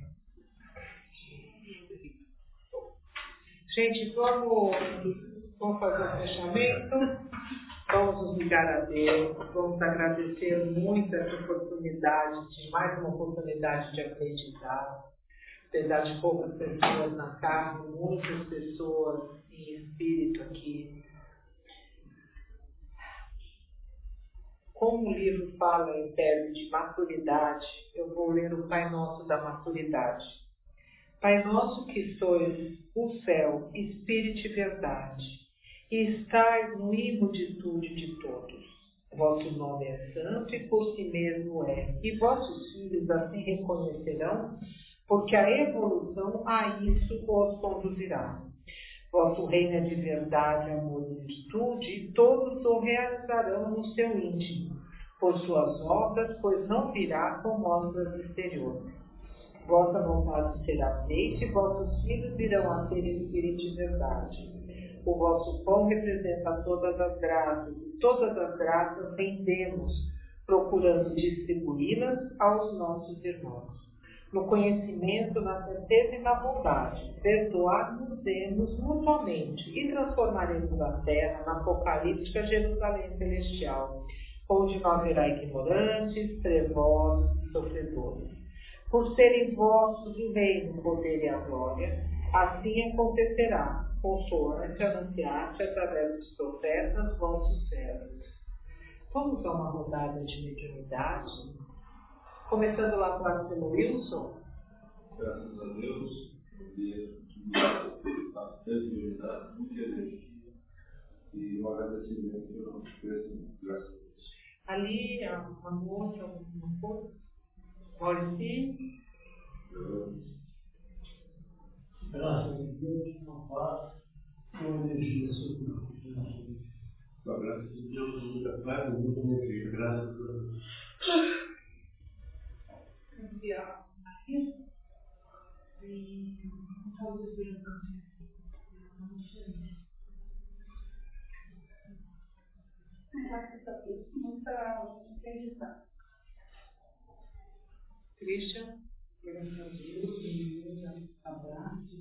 Gente, vamos, vamos fazer o fechamento. Vamos nos ligar a Deus. Vamos agradecer muito essa oportunidade, de mais uma oportunidade de acreditar. Apesar de poucas pessoas na carne, muitas pessoas em espírito aqui. Como o livro fala em termos de maturidade, eu vou ler o Pai Nosso da maturidade. Pai nosso que sois o céu, Espírito e verdade, e estais no imunitude de todos. Vosso nome é santo e por si mesmo é, e vossos filhos assim reconhecerão, porque a evolução a isso os conduzirá. Vosso reino é de verdade, amor e virtude, e todos o realizarão no seu íntimo, por suas obras, pois não virá com mostras exteriores. Vossa vontade será feita, e vossos filhos virão a ser espírito de verdade. O vosso pão representa todas as graças, e todas as graças rendemos, procurando distribuí-las aos nossos irmãos. No conhecimento, na certeza e na bondade, perdoar-nos-emos mutuamente e transformaremos a terra na apocalíptica Jerusalém celestial, onde não haverá ignorantes, trevosos e sofredores. Por serem vossos o reino, o poder e a glória, assim acontecerá, consoante anunciaste através dos profetas vossos servos. Vamos a uma rodada de mediunidade? Começando lá com o pelo Wilson. Graças a Deus, a mediunidade, muita energia e um agradecimento pelo nosso preço, graças a Deus. Ali, a moça, alguma coisa? Maurício? Graças a Deus, uma paz, uma energia sobre Com a graça de Deus, muita paz e muita energia, graças a Deus. E todos os dias Christian? Graças a Deus, um abraço,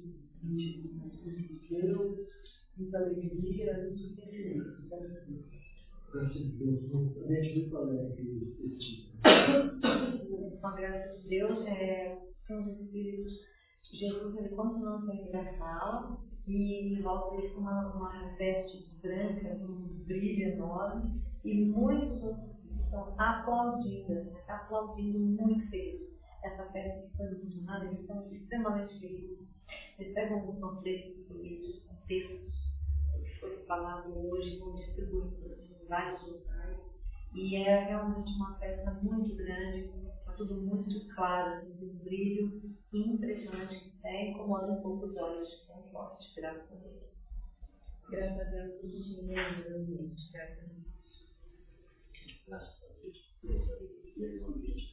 muita alegria, muito sofrimento. Graças a Deus, um ambiente muito alegre esse tipo. Com a graça de Deus, é, são os espíritos. Jesus, ele continua sempre na sala e em volta dele com uma, uma veste branca, um brilho enorme, e muitos outros estão aplaudindo, aplaudindo muito felizes. Essa festa que foi funcionada, eles estão extremamente felizes. Eles pegam alguns panfletos bonitos, com textos que foi falado hoje, vão distribuindo em vários locais. E é realmente uma festa muito grande, está tudo muito claro, assim, um brilho impressionante que até incomoda um pouco os olhos de tão forte, graças a Deus. Graças a Deus, tudo de meio ambiente, graças a Deus. Graças a Deus, mesmo ambiente,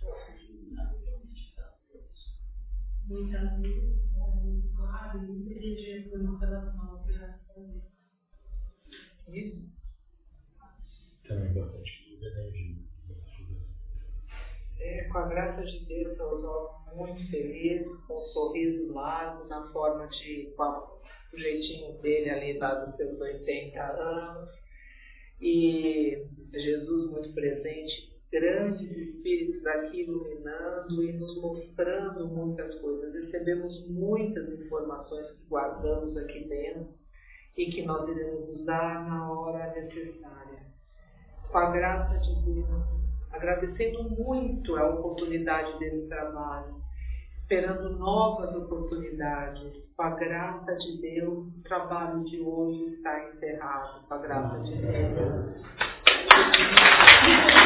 Muita luz, muito claro, muita energia foi no coração, graças a Deus. Isso? Também bastante energia. É, com a graça de Deus, eu estou muito feliz, com um sorriso largo, na forma de, com a, o jeitinho dele ali, lá dos seus oitenta anos. E Jesus muito presente, grandes espíritos aqui iluminando e nos mostrando muitas coisas. Recebemos muitas informações que guardamos aqui dentro e que nós iremos usar na hora necessária. Com a graça de Deus, agradecendo muito a oportunidade desse trabalho, esperando novas oportunidades. Com a graça de Deus, o trabalho de hoje está encerrado. Com a graça de Deus.